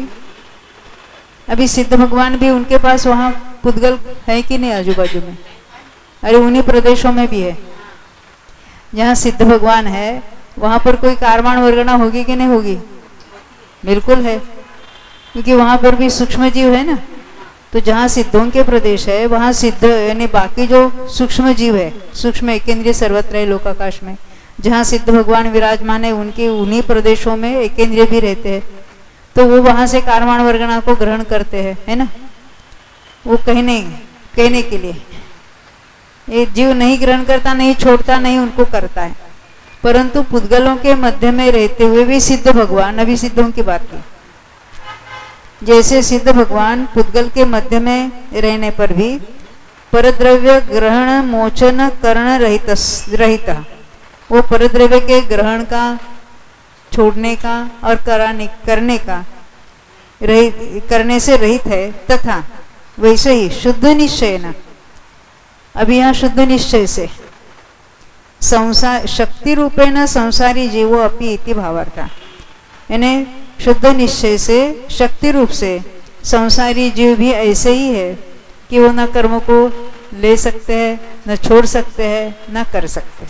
अभी सिद्ध भगवान भी उनके पास वहाँ पुद्गल है कि नहीं आजू बाजू में, अरे उन्हीं प्रदेशों में भी है, जहाँ सिद्ध भगवान है वहाँ पर कोई कारवाण वर्गना होगी कि नहीं होगी, बिल्कुल है, क्योंकि वहाँ पर भी सूक्ष्म जीव है ना। तो जहाँ सिद्धों के प्रदेश है वहाँ सिद्ध यानी बाकी जो सूक्ष्म जीव है, सूक्ष्म एकेंद्रिय सर्वत्र है लोकाकाश में, जहाँ सिद्ध भगवान विराजमान है उनके उन्हीं प्रदेशों में एकेंद्रिय भी रहते हैं, तो वो वहाँ से कारवाण वर्गना को ग्रहण करते हैं, है ना। वो कहने कहने के लिए, ये जीव नहीं ग्रहण करता, नहीं छोड़ता, नहीं उनको करता है, परंतु पुद्गलों के मध्य में रहते हुए भी सिद्ध भगवान, अभी सिद्धों की बात की, जैसे सिद्ध भगवान पुद्गल के मध्य में रहने पर भी परद्रव्य ग्रहण मोचन कर्ण रहित रहिता, वो परद्रव्य के ग्रहण का, छोड़ने का और कराने करने का रहित, करने से रहित है, तथा वैसे ही शुद्ध निश्चय न, अभी यहाँ शुद्ध निश्चय से संसार शक्ति रूपेण संसारी जीवो अपि इति भावार्था, यानी शुद्ध निश्चय से शक्ति रूप से संसारी जीव भी ऐसे ही है कि वो न कर्म को ले सकते हैं, न छोड़ सकते हैं, न कर सकते।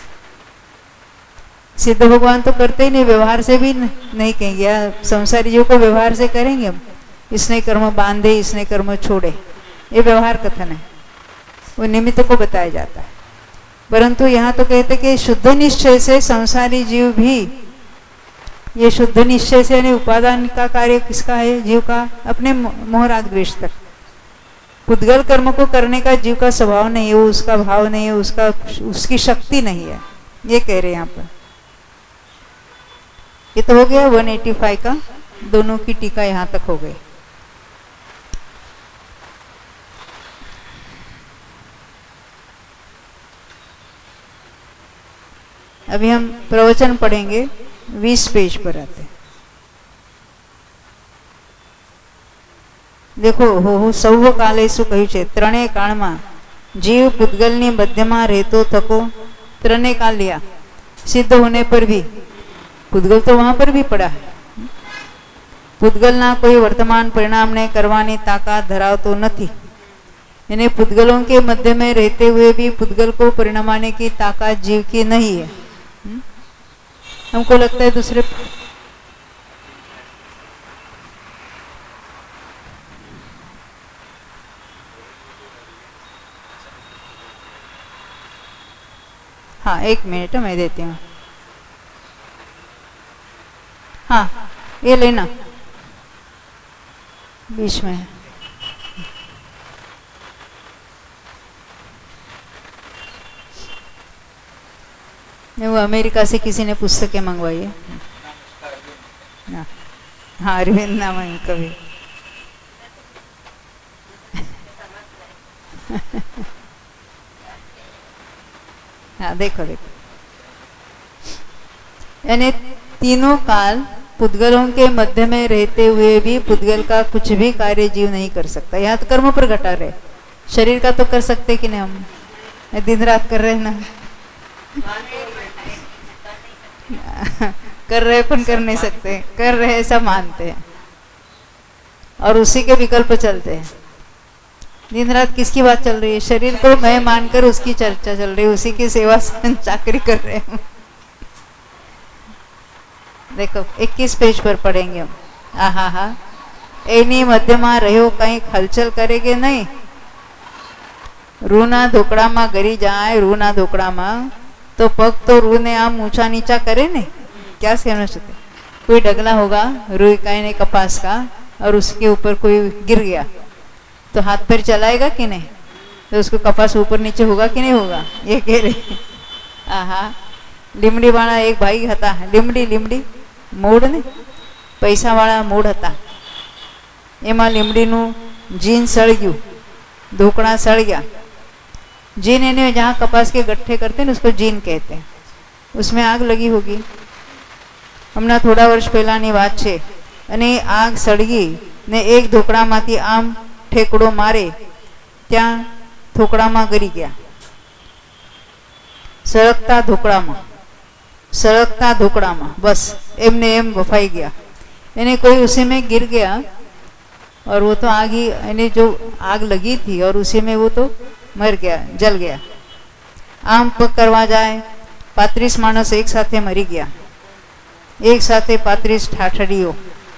सिद्ध भगवान तो करते ही नहीं, व्यवहार से भी नहीं कहेंगे, या संसारी जीव को व्यवहार से करेंगे हम, इसने कर्म बांधे, इसने कर्म छोड़े, ये व्यवहार कथन है, वो निमित्त को बताया जाता है। परंतु यहाँ तो कहते कि शुद्ध निश्चय से संसारी जीव भी, ये शुद्ध निश्चय से यानी उपादान का कार्य किसका है, जीव का, अपने मोहराग द्वेष तक। पुद्गल कर्म को करने का जीव का स्वभाव नहीं है, वो उसका भाव नहीं है, उसका उसकी शक्ति नहीं है, ये कह रहे हैं यहाँ पर। ये तो हो गया एक सौ पचासी का, दोनों की टीका यहाँ तक हो गई। अभी हम प्रवचन पढ़ेंगे, बीस पेज पर आते हैं। देखो हो हो સૌ કાલેસુ કહ્યું છે, ત્રણેય કાળમાં जीव पुद्गलની મધ્યમાં રહેતો થકો, ત્રણેય કાળ लिया, सिद्ध होने पर भी पुद्गल तो वहां पर भी पड़ा है। पुद्गलना कोई वर्तमान परिणाम ने करवानी ताकत धरावतो નથી, यानी पुद्गलों के मध्य में रहते हुए भी पुद्गल को परिणमाने की ताकत जीव की नहीं है। हमको लगता है दूसरे हाँ एक मिनट मैं देती हूँ। हाँ ये लेना बीच में है। वो अमेरिका से किसी ने पुस्तकें मंगवाई है। हाँ अरविंद नाम है कभी हाँ देखो देखो, यानी तीनों काल पुद्गलों के मध्य में रहते हुए भी पुद्गल का कुछ भी कार्य जीव नहीं कर सकता। यहाँ तो कर्म पर घटा रहे, शरीर का तो कर सकते कि नहीं, हम दिन रात कर रहे हैं ना, कर रहे पण कर नहीं सकते, कर रहे ऐसा मानते हैं और उसी के विकल्प चलते हैं। दिन रात किसकी बात चल रही है? शरीर को मैं मानकर उसकी चर्चा चल रही है, उसी की सेवा चाकरी कर रहे हैं। देखो इक्कीस पेज पर पढ़ेंगे हम। आहा हा एनी मध्यमा रहो कहीं हलचल करेगे नहीं, रूना धोकड़ा में गरी जाए, रूना धोकड़ा में तो पग तो रू ने आम ऊंचा नीचा करे ने, क्या समझ सकते? कोई डगला होगा रुई का ने कपास का और उसके ऊपर कोई गिर गया तो हाथ पैर चलाएगा कि नहीं? तो उसको कपास ऊपर नीचे होगा कि नहीं होगा? ये कह रहे। आहा લીમડી वाला एक भाई हता, લીમડી લીમડી मूड ने पैसा वाला मूड हता, एमा લીમડીનું जीन सड़ गયું, धोकड़ा सड़ गया। जीन ने जहाँ कपास के गट्ठे करते हैं उसको जीन कहते हैं, उसमें आग लगी होगी। हमने थोड़ा वर्ष पहलानी बात छे અને आग सળગી ने एक ધોકડામાંથી આમ ઠેકડો મારે ત્યાં ધોકડામાં ગરી ગયા, સળગતા ધોકડામાં सड़कता धोकड़ा में बस एमने एम वफाई गया। यानी कोई उसी में गिर गया और वो तो आग ही, यानी जो आग लगी थी और उसी में वो तो मर गया, जल गया। आम पग करवा जाए पैंतीस मानस एक साथे मरी गया, एक साथे पैंतीस ठाठड़ीओ,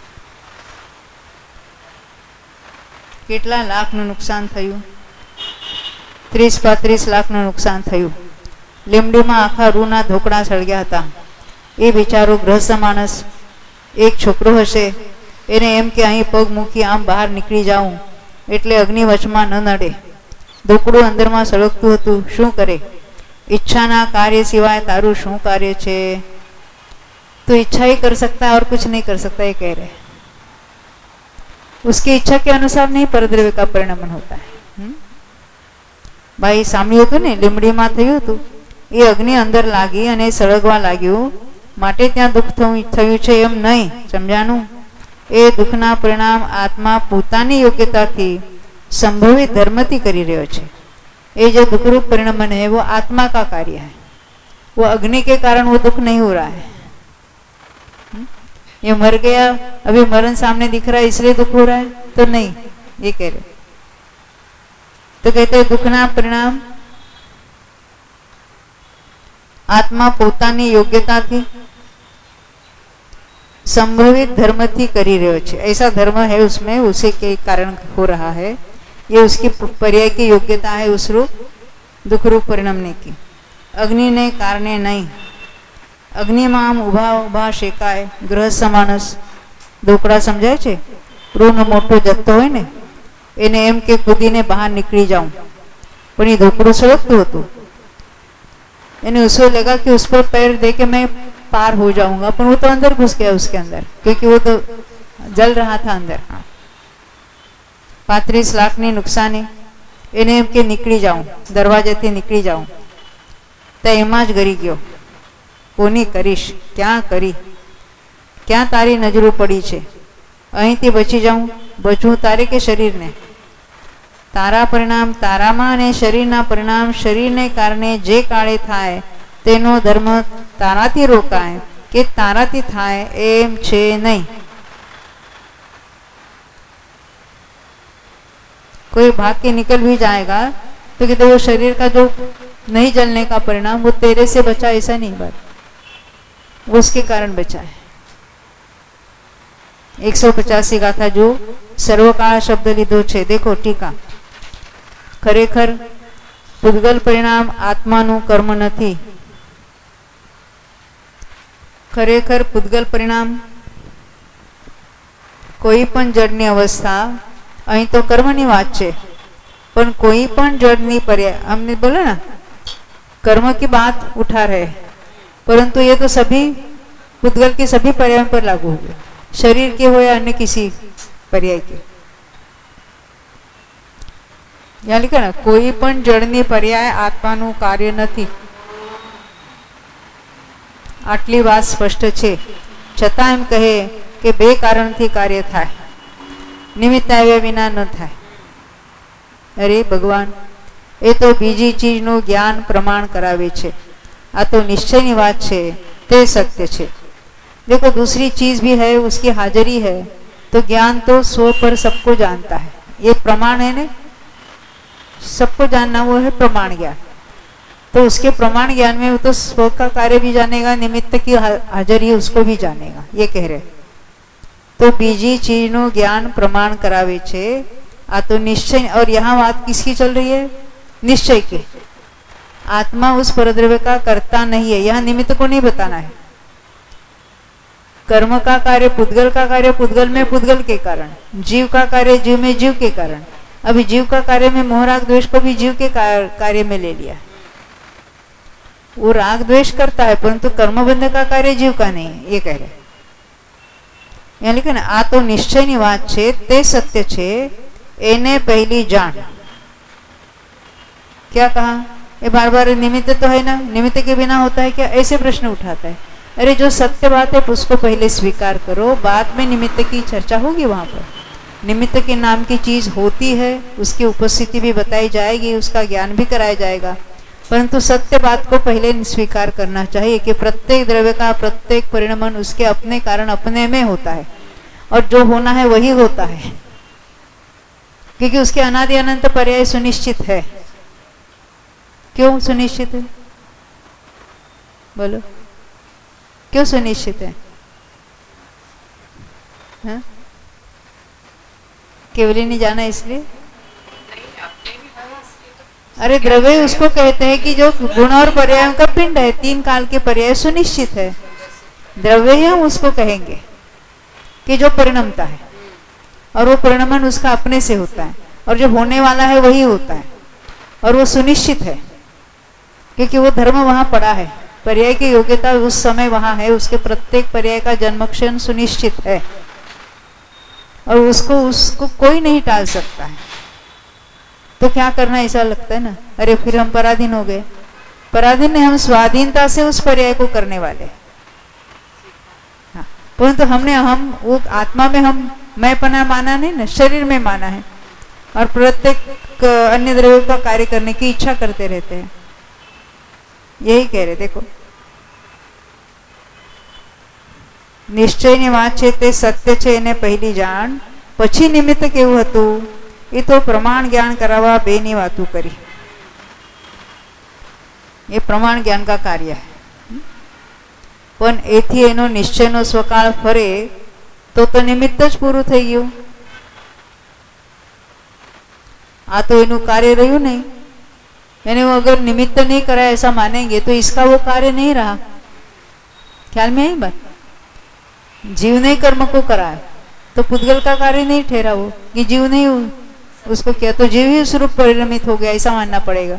केटला लाख नु नुकसान थयुं? तीस पैंतीस लाख नु नुकसान थयुं। લીમડી में आखा रूना धोकड़ा सળગ્યા હતા। એ બિચારો ગ્રસ્ત માણસ, એક છોકરો હશે, એને એમ કે અહીં પગ મૂકી આમ બહાર નીકળી જાઉં એટલે અગ્નિ વચમાં ન નડે। ધોકડું અંદરમાં સળગતું હતું, શું કરે? ઈચ્છાના કાર્ય સિવાય તારું શું કાર્ય છે? तो इच्छा ही कर सकता है और कुछ नहीं कर सकता, ये कह रहे। उसकी इच्छा के अनुसार नहीं परद्रव्य का परिणमन होता है। भाई साम्યું હતું ને, લીમડીમાં થયું હતું, એ અગ્નિ અંદર લાગી અને સળગવા લાગ્યું માટે ત્યાં દુઃખ થયું છે એમ નહીં, સમજાણું? એ દુઃખના પરિણામ આત્મા પોતાની યોગ્યતાથી સંભવિત ધર્મથી કરી રહ્યો છે। ये जो दुखरूप परिणमन है वो आत्मा का कार्य है, वो अग्नि के कारण वो दुख नहीं हो रहा है। ये मर गया, अभी मरण सामने दिख रहा है इसलिए दुख हो रहा है, तो नहीं, ये कह रहे। तो कहते हैं दुखना परिणाम आत्मा पोतानी योग्यताथी संभवित धर्मथी करी रह्यो छे। ऐसा धर्म है उसमें, उसी के कारण हो रहा है, ये उसकी पर्याय की योग्यता है उस रूप दुख रूप परिणमने की। अग्नि ने कारणे नहीं। अग्नि में आम उभा उभा शेकाय गृहस्थ मानस धोकड़ा समझाय छे, रूनो मोटो जत्तो होय ने एने एम के कूदीने बहार निकली जाऊं, पण ये धोकड़ो सळगतो हतो, यानी उसको लगा कि उस पर पैर दे के मैं पार हो जाऊंगा, पर वो तो अंदर घुस गया उसके अंदर, क्योंकि वो तो जल रहा था अंदर। पैंतीस लाख ની નુકસાની, એને એમ કે નીકળી જાઉં, દરવાજેથી નીકળી જાઉં, તો એમાં જ ગરી ગયો। કોની કરીશ? ક્યાં કરી? ક્યાં તારી નજરો પડી છે? અહીંથી બચી જાઉં, બચવું તારે કે શરીરને? તારા પરિણામ તારામાં અને શરીરના પરિણામ શરીરને કારણે જે કાળે થાય તેનો ધર્મ તારાથી રોકાય કે તારાથી થાય એમ છે નહીં। कोई भाग के निकल भी जाएगा तो कहते वो शरीर का जो नहीं जलने का परिणाम वो तेरे से बचा, ऐसा नहीं बात, वो उसके कारण बचा है। एक सौ पचासी गाथा जो सर्वकाळ शब्द लीधो छे, देखो टीका। खरेखर पुद्गल परिणाम आत्मानु कर्म नथी। खरेखर पुद्गल परिणाम कोई पण जड़नी अवस्था, अहीं तो कर्मनी बात है, पर कोई पण जड़नी पर्याय, हमने बोला ना कर्म की बात उठा रहे, परंतु ये तो सभी पुद्गल के सभी पर्यायों पर लागू हो गए, शरीर के हो या अन्य किसी पर्याय के। यहाँ लिखा ना, कोई पण जड़नी पर्याय आत्मानु कार्य नथी। आटली बात स्पष्ट छे, छतां एम कहे के बे कारणथी कार्य थाय, निमित्त આવ્યા વિના ન થાય। अरे भगवान, એ તો બીજી ચીજનું જ્ઞાન પ્રમાણ કરાવે છે। आ तो निश्चयनी વાત છે તે सत्य છે। देखो दूसरी चीज भी है, उसकी हाजिरी है, तो ज्ञान तो स्व पर सबको जानता है, ये प्रमाण है ना, सबको जानना वो है प्रमाण ज्ञान। तो उसके प्रमाण ज्ञान में वो तो स्व का कार्य भी जानेगा, निमित्त की हाजिरी उसको भी जानेगा, ये कह रहे। तो बीजी चीज नु ज्ञान प्रमाण करावे छे, आ तो निश्चय। और यहाँ बात किसकी चल रही है? निश्चय की। आत्मा उस परद्रव्य का कर्ता नहीं है, यह निमित्त को नहीं बताना है। कर्म का कार्य पुद्गल का कार्य पुद्गल में पुद्गल के कारण, जीव का कार्य जीव में जीव के कारण। अभी जीव का कार्य में मोह राग द्वेष को भी जीव के कार्य में ले लिया। वो राग द्वेष करता है, परंतु कर्मबंध का कार्य जीव का नहीं है, ये कह रहे। यहाँ लिखे ना, आ तो निश्चयनी વાત છે તે सत्य છે એને पहली जान। क्या कहा? ये बार बार निमित्त तो है ना, निमित्त के बिना होता है क्या? ऐसे प्रश्न उठाता है। अरे जो सत्य बात है उसको पहले स्वीकार करो, बाद में निमित्त की चर्चा होगी। वहां पर निमित्त के नाम की चीज होती है, उसकी उपस्थिति भी बताई जाएगी, उसका ज्ञान भी कराया जाएगा, परंतु सत्य बात को पहले स्वीकार करना चाहिए कि प्रत्येक द्रव्य का प्रत्येक परिणमन उसके अपने कारण अपने में होता है, और जो होना है वही होता है, क्योंकि उसके अनादि अनंत पर्याय सुनिश्चित है। क्यों सुनिश्चित है? बोलो, क्यों सुनिश्चित है? हाँ? केवली नहीं जाना इसलिए? अरे द्रव्य उसको कहते हैं कि जो गुण और पर्यायों का पिंड है, तीन काल के पर्याय सुनिश्चित है, द्रव्य ही हम उसको कहेंगे कि जो परिणमता है, और वो परिणमन उसका अपने से होता है, और जो होने वाला है वही होता है, और वो सुनिश्चित है क्योंकि वो धर्म वहां पड़ा है। पर्याय की योग्यता उस समय वहां है, उसके प्रत्येक पर्याय का जन्मक्षण सुनिश्चित है, और उसको उसको कोई नहीं टाल सकता है। तो क्या करना, ऐसा लगता है ना, अरे फिर हम पराधीन हो गए। पराधीन नहीं, हम स्वाधीनता से उस पर्याय को करने वाले। हाँ, परंतु तो हमने हम वो आत्मा में हम मैंपना माना नहीं ना, शरीर में माना है, और प्रत्येक अन्य द्रव्यों का कार्य करने की इच्छा करते रहते हैं। यही कह रहे। देखो, निश्चयની વાત છે તે સત્ય છે એને પહેલી જાણ, પછી નિમિત્ત કેવું હતું એ તો પ્રમાણ જ્ઞાન કરાવવા બેની વાતો કરી। એ પ્રમાણ જ્ઞાન का कार्य है, પણ એથી એનો નિશ્ચયનો સ્વકાળ ફરે તો તો નિમિત્ત જ પૂરું થઈ ગયું। આ તો એનું કાર્ય રહ્યું નહીં। यानी वो अगर निमित्त नहीं करा ऐसा मानेंगे तो इसका वो कार्य नहीं रहा। ख्याल में आई बात? जीव ने कर्म को करा है तो पुद्गल का कार्य नहीं ठहरा वो, कि जीव नहीं उसको किया तो जीव ही उस रूप परिणमित हो गया, ऐसा मानना पड़ेगा।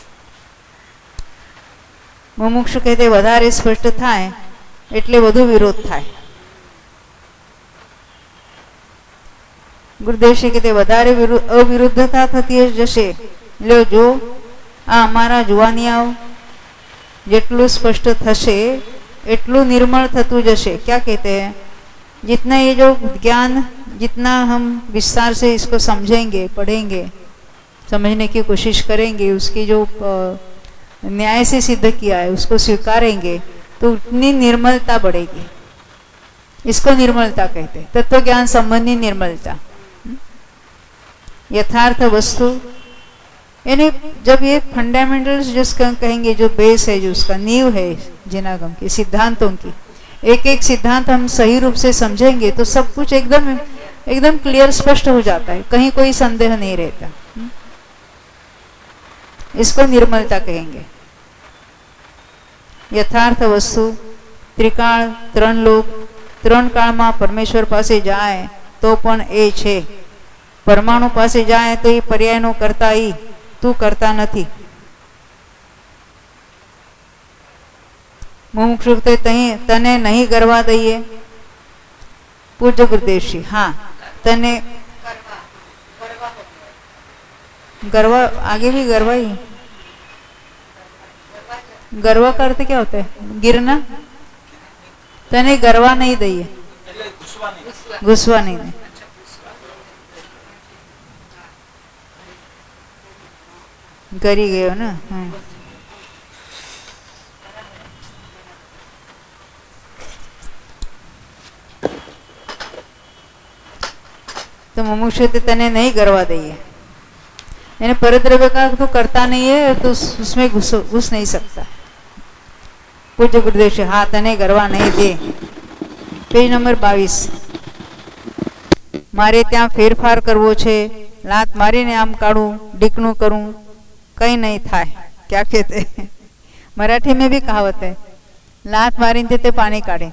मुमुक्षु कहते વધારે સ્પષ્ટ થાય એટલે વધુ વિરોધ થાય। गुरुदेव श्री कहते વધારે અવિરુદ્ધતા થતી જશે। લ્યો જો आ अमारा जुवानियाओ जेटलू स्पष्ट थशे एटलू निर्मल थतु जशे। क्या कहते हैं? जितना ये जो ज्ञान जितना हम विस्तार से इसको समझेंगे, पढ़ेंगे, समझने की कोशिश करेंगे, उसकी जो न्याय से सिद्ध किया है उसको स्वीकारेंगे, तो उतनी निर्मलता बढ़ेगी। इसको निर्मलता कहते हैं, तत्व ज्ञान संबंधी निर्मलता। यथार्थ वस्तु यानी जब ये फंडामेंटल्स जिसका कहेंगे, जो बेस है, जो उसका नींव है जिनागम की सिद्धांतों की, एक एक सिद्धांत हम सही रूप से समझेंगे तो सब कुछ एकदम एकदम क्लियर स्पष्ट हो जाता है, कहीं कोई संदेह नहीं रहता। इसको निर्मलता कहेंगे। यथार्थ वस्तु त्रिकाल त्रण लोक त्रण काल में परमेश्वर पासे जाए तो पण ए छे, परमाणु पासे जाए तो ये पर्यायनो करता ही तू करता नहीं। मुमुक्षु तने नहीं गरवा दईए। पूज्य गुरुदेव श्री, हाँ तने गरवा, आगे भी गरवा ही। गरवा का अर्थ क्या होता है? गिरना। तने गरवा नहीं दईए, घुसवा नहीं दे। गरी गयो ना। हाँ। तो मुमुक्षु तने नहीं गरवा दઈએ यानी परद्रव्य का तो करता नहीं है तो उसमें घुस घुस नहीं सकता। पूज्य गुरुदेव से हाँ तने गरवा नहीं दे। पेज नंबर बावीस। मारे त्या फेरफार करवो छे, लात मारीने आम काढू, ડીકણું करूं, कई नहीं थाय। क्या कहते हैं? मराठी में भी कहावत है, लात मारीने ते पानी काढ़े।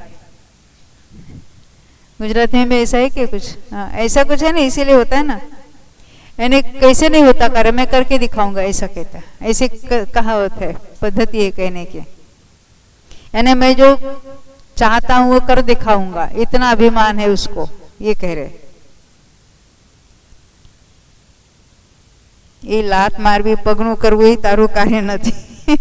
गुजराती में भी ऐसा है कि कुछ? हाँ ऐसा कुछ है ना, इसीलिए होता है ना। यानी कैसे नहीं होता कर, मैं करके दिखाऊंगा, ऐसा कहता है। ऐसे कहावत है, पद्धति है कहने की। यानी मैं जो चाहता हूं वो कर दिखाऊंगा, इतना अभिमान है उसको, ये कह रहे। ये लात मारवी पगणું करવું એ તારું કાર્ય નથી।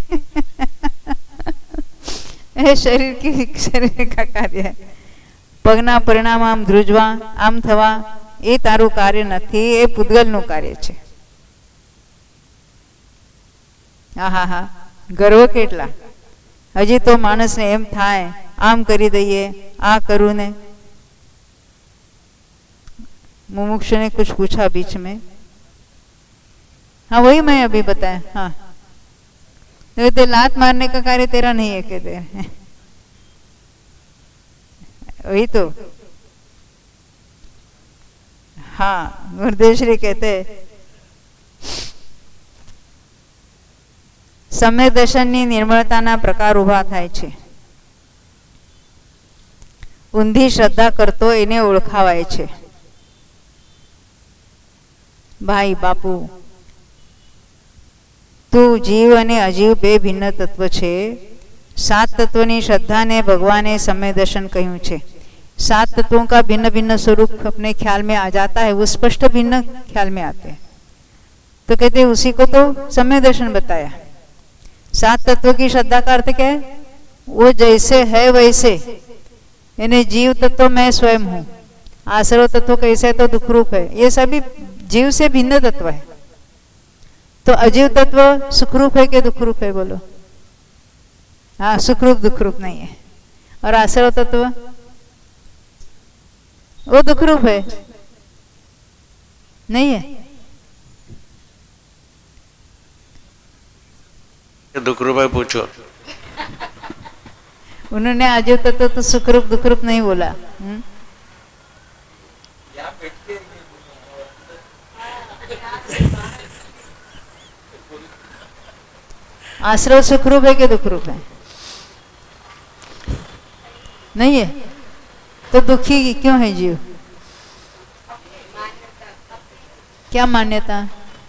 એ शरीर की शरीर का कार्य है। पगना परिणाम आम ધ્રુજવા આમ થવા એ તારું કાર્ય નથી, એ પૂતગલનું કાર્ય છે। હા હા હા ગર્વ કેટલા। હજી તો માણસને એમ થાય આમ કરી દઈએ, આ કરું ने। मुमुक्षु ने कुछ पूछा बीच में। हाँ वही मैं अभी बताया। हाँ तो लात मारने का कार्य तेरा नहीं है कहते हैं। वही तो। हाँ गुरुदेव श्री कहते सम्यक दर्शननी निर्मलताना प्रकार उभा थाय छे। ઊંધી શ્રદ્ધા કરતો એને ઓળખાવાય છે। ભાઈ બાપુ तू जीव अने अजीव बे भिन्न तत्व छे। सात तत्वनी श्रद्धा ने भगवाने सम्यक दर्शन कहूं छे। सात तत्वों का भिन्न भिन्न स्वरूप अपने ख्याल में आ जाता है, वो स्पष्ट भिन्न ख्याल में आते हैं, तो कहते उसी को तो सम्यक दर्शन बताया। सात तत्व की श्रद्धा का अर्थ क्या है? वो जैसे है वैसे, यानी जीव तत्व मैं स्वयं हूँ, आश्रव तत्व कैसे तो दुख रूप है, ये सभी जीव से भिन्न तत्व है। तो अजीव तत्व सुखरूप है कि दुख रूप है? बोलो। हाँ सुखरूप दुख रूप नहीं है। और आश्रव तत्व वो दुख रूप है नहीं है? दुख रूप है पूछो। उन्होंने अजीव तत्व तो सुखरूप दुख रूप नहीं बोला। हुँ? आश्रव सुखरूप है कि दुख रूप है? नहीं है तो दुखी क्यों है जीव? क्या मान्यता?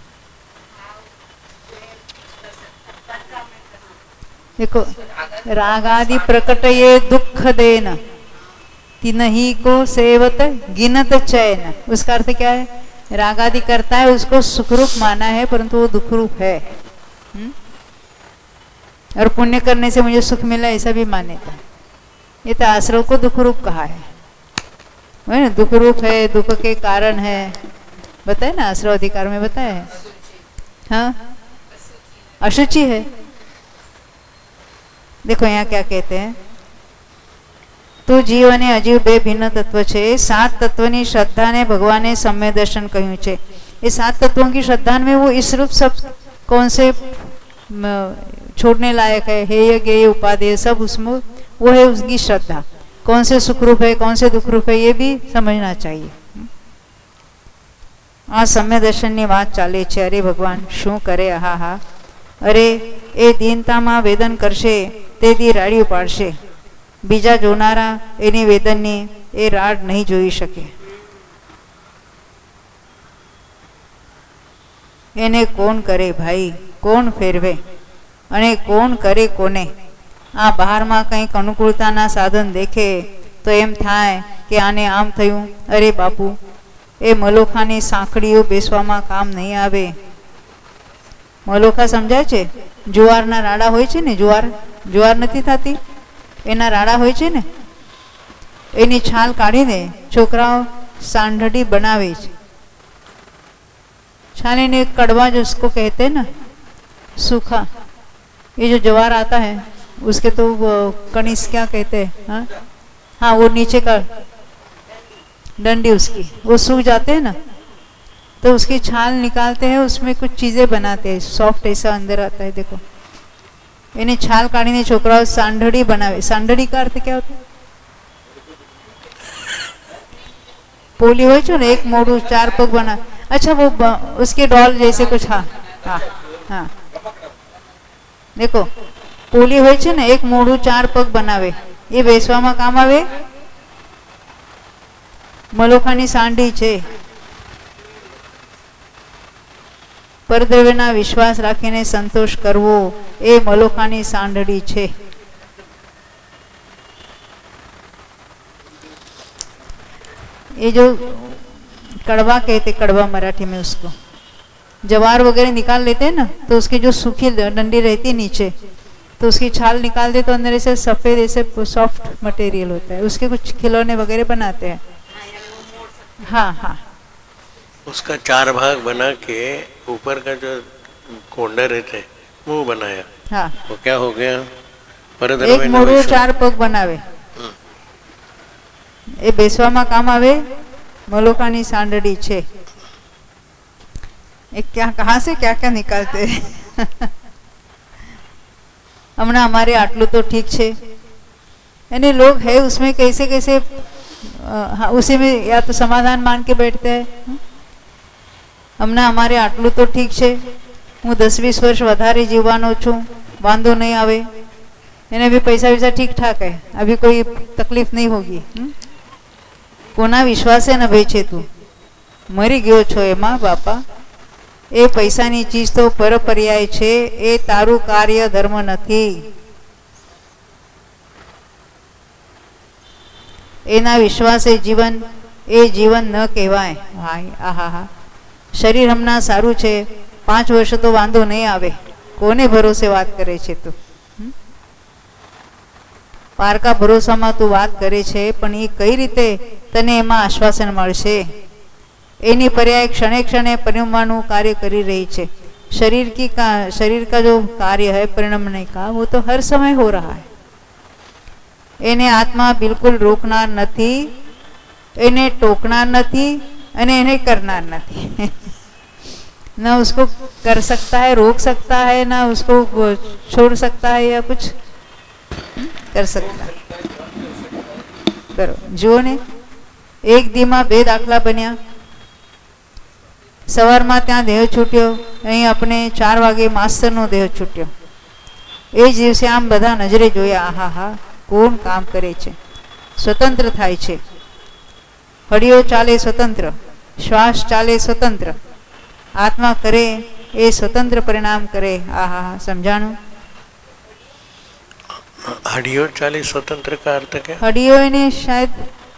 देखो राग आदि प्रकट ये दुख देन तिन्ही को सेवत गिनत चैन। उसका अर्थ क्या है? राग आदि करता है उसको सुखरूप माना है परंतु वो दुख रूप है। हुँ? और पुण्य करने से मुझे सुख मिला ऐसा भी मान्यता है। ये तो आश्रव को दुख रूप कहा है, है ना? दुख रूप है, दुख के कारण है, बताए ना आश्रव अधिकार में बताया है। हाँ अशुचि है। देखो यहाँ क्या कहते हैं, तो जीव ने अजीव बे भिन्न तत्व छे। सात तत्वनी श्रद्धा ने भगवाने सम्यक दर्शन कहूं छे। ये सात तत्वों की श्रद्धा में वो इस रूप सब कौन से छोड़ने लायक है, हेय गेय उपादेय सब उसमें वो है उसकी श्रद्धा। कौन से सुख रूप है कौन से दुख रूप है ये भी समझना चाहिए। आ सम्यक दर्शन ની વાત ચાલે છે। अरे भगवान शू करे? हा हा अरे ए दीनताમાં વેદન કરશે તે દી રાડ્યું પાડશે। બીજા જોનારા એની વેદનની એ રાડ નહીં જોઈ શકે। એને કોણ કરે ભાઈ, કોણ ફેરવે અને કોણ કરે કોને? આ બહારમાં કંઈક અનુકૂળતાના સાધન દેખે તો એમ થાય કે આને આમ થયું। અરે બાપુ એ મલોખાની સાંકળીઓ બેસવામાં કામ નહીં આવે। મલોખા સમજાય છે? જુવારના રાડા હોય છે ને, જુવાર જુવાર નથી થતી એના રાડા હોય છે ને, એની છાલ કાઢીને છોકરાઓ सांढड़ी बनावे छे। छाने कड़वा जो उसको कहते हैं ना, सूखा। ये जो ज्वार आता है उसके तो कणिस क्या कहते हैं? हाँ हाँ वो नीचे का डंडी उसकी वो सूख जाते हैं ना, तो उसकी छाल निकालते हैं, उसमें कुछ चीजें बनाते हैं, सॉफ्ट ऐसा अंदर आता है। देखो इन्हें छाल काढ़ीने छोकराओ सांढड़ी बनावे। सांढड़ी का अर्थ क्या होता है? पोली हो छो ने एक मोड़ू चार पग बना। अच्छा वो उसके डॉल जैसे कुछ। हाँ हाँ हाँ देखो पोली हो छे ने एक मोड़ू चार पग बनावे, ये बेसवामां काम आवे। मलोखानी सांडी छे। परद्रव्यना विश्वास राखीने संतोष करवो ए मलोखानी सांडड़ी छे। ये जो कड़वा कहते, कड़वा मराठी में उसको जवार वगैरह निकाल लेते हैं ना, तो उसकी जो सूखी डंडी रहती है नीचे, तो उसकी छाल निकाल दे तो अंदर ऐसे सफेद ऐसे सॉफ्ट मटेरियल होता है, उसके कुछ खिलौने वगैरह बनाते हैं। हाँ हाँ उसका चार भाग बना के ऊपर का जो कोंडा रहता है वो बनाया। हाँ वो क्या हो गया? एक मोड़ू चार पग बनावे, ए बेसवामां काम आवे। मलोकानी सांडड़ी छे। एक क्या कहाँ से क्या क्या निकालते हैं। हमने हमारे आटलू तो ठीक छे, यानी लोग है उसमें कैसे कैसे आ, उसी में या तो समाधान मान के बैठते हैं। हमने हमारे आटलू तो ठीक छे, हूँ दस वीस वर्ष वधारे जीववानो छूं, वांधो नहीं आवे, इन्हें भी पैसा वैसा ठीक ठाक है, अभी कोई तकलीफ नहीं होगी। हुँ? कोना विश्वासे न बेचे तू मरी गयो छो एमा बापा, ए पैसानी चीज तो परपर्याय छे, ए तारू कार्य धर्म नथी। एना विश्वासे जीवन ए जीवन न कहेवाय। हाय आहा हा शरीर हमना सारू छे, पांच वर्ष तो वांधो नहीं आवे, कोने भरोसे बात करे छे तू? पारका भरोसामां तू बात करे छे, पण ए कई रीते तने एमां आश्वासन मळशे? एनी पर्याय क्षणे क्षणे परिणमवानुं कार्य करी रही छे। शरीर की का शरीर का जो कार्य है परिणमने का, वो तो हर समय हो रहा है। एने आत्मा बिल्कुल रोकनार नथी, एने टोकनार नथी, अने एने करनार नथी। ना उसको कर सकता है, रोक सकता है, ना उसको छोड़ सकता है या कुछ कर सकता है। करो जो ने एक दीमा बे दाखला बन्या। सवाરમાં ત્યાં દેહ છૂટ્યો, અહીં આપણે ચાર વાગે માસ્તરનો દેહ છૂટ્યો। એ જ દિવસે આમ બધા નજરે જોયા, આહા હા કોણ કામ કરે છે, સ્વતંત્ર થાય છે। હડિયો ચાલે સ્વતંત્ર, શ્વાસ ચાલે સ્વતંત્ર, આત્મા કરે એ સ્વતંત્ર પરિણામ કરે। આહા હા સમજાણું? हडियो चाली स्वतंत्र का अर्थ क्या? हडियो ने शायद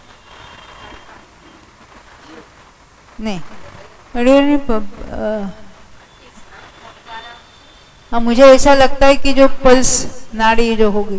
नहीं, हडियो ने हाँ मुझे ऐसा लगता है कि जो पल्स नाड़ी जो होगी,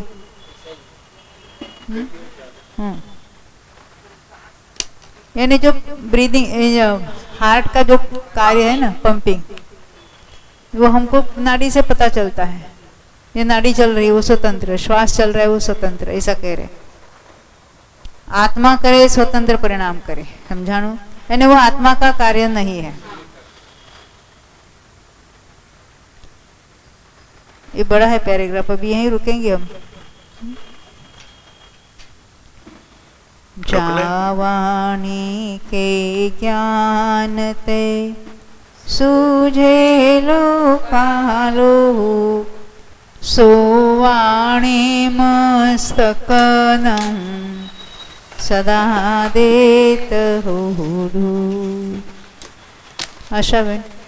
यानी जो ब्रीदिंग हार्ट का जो कार्य है ना, पंपिंग, वो हमको नाड़ी से पता चलता है। ये नाड़ी चल रही है वो स्वतंत्र, श्वास चल रहा है वो स्वतंत्र, ऐसा कह रहे। आत्मा करे स्वतंत्र परिणाम करे, समझाणु? यानी वो आत्मा का कार्य नहीं है। ये बड़ा है पैराग्राफ, अभी यहीं रुकेंगे हम। जावानी के ज्ञान ते सूझे लो पालो, सोवाणी मस्तकनं सदा देत होडू। आशा बेन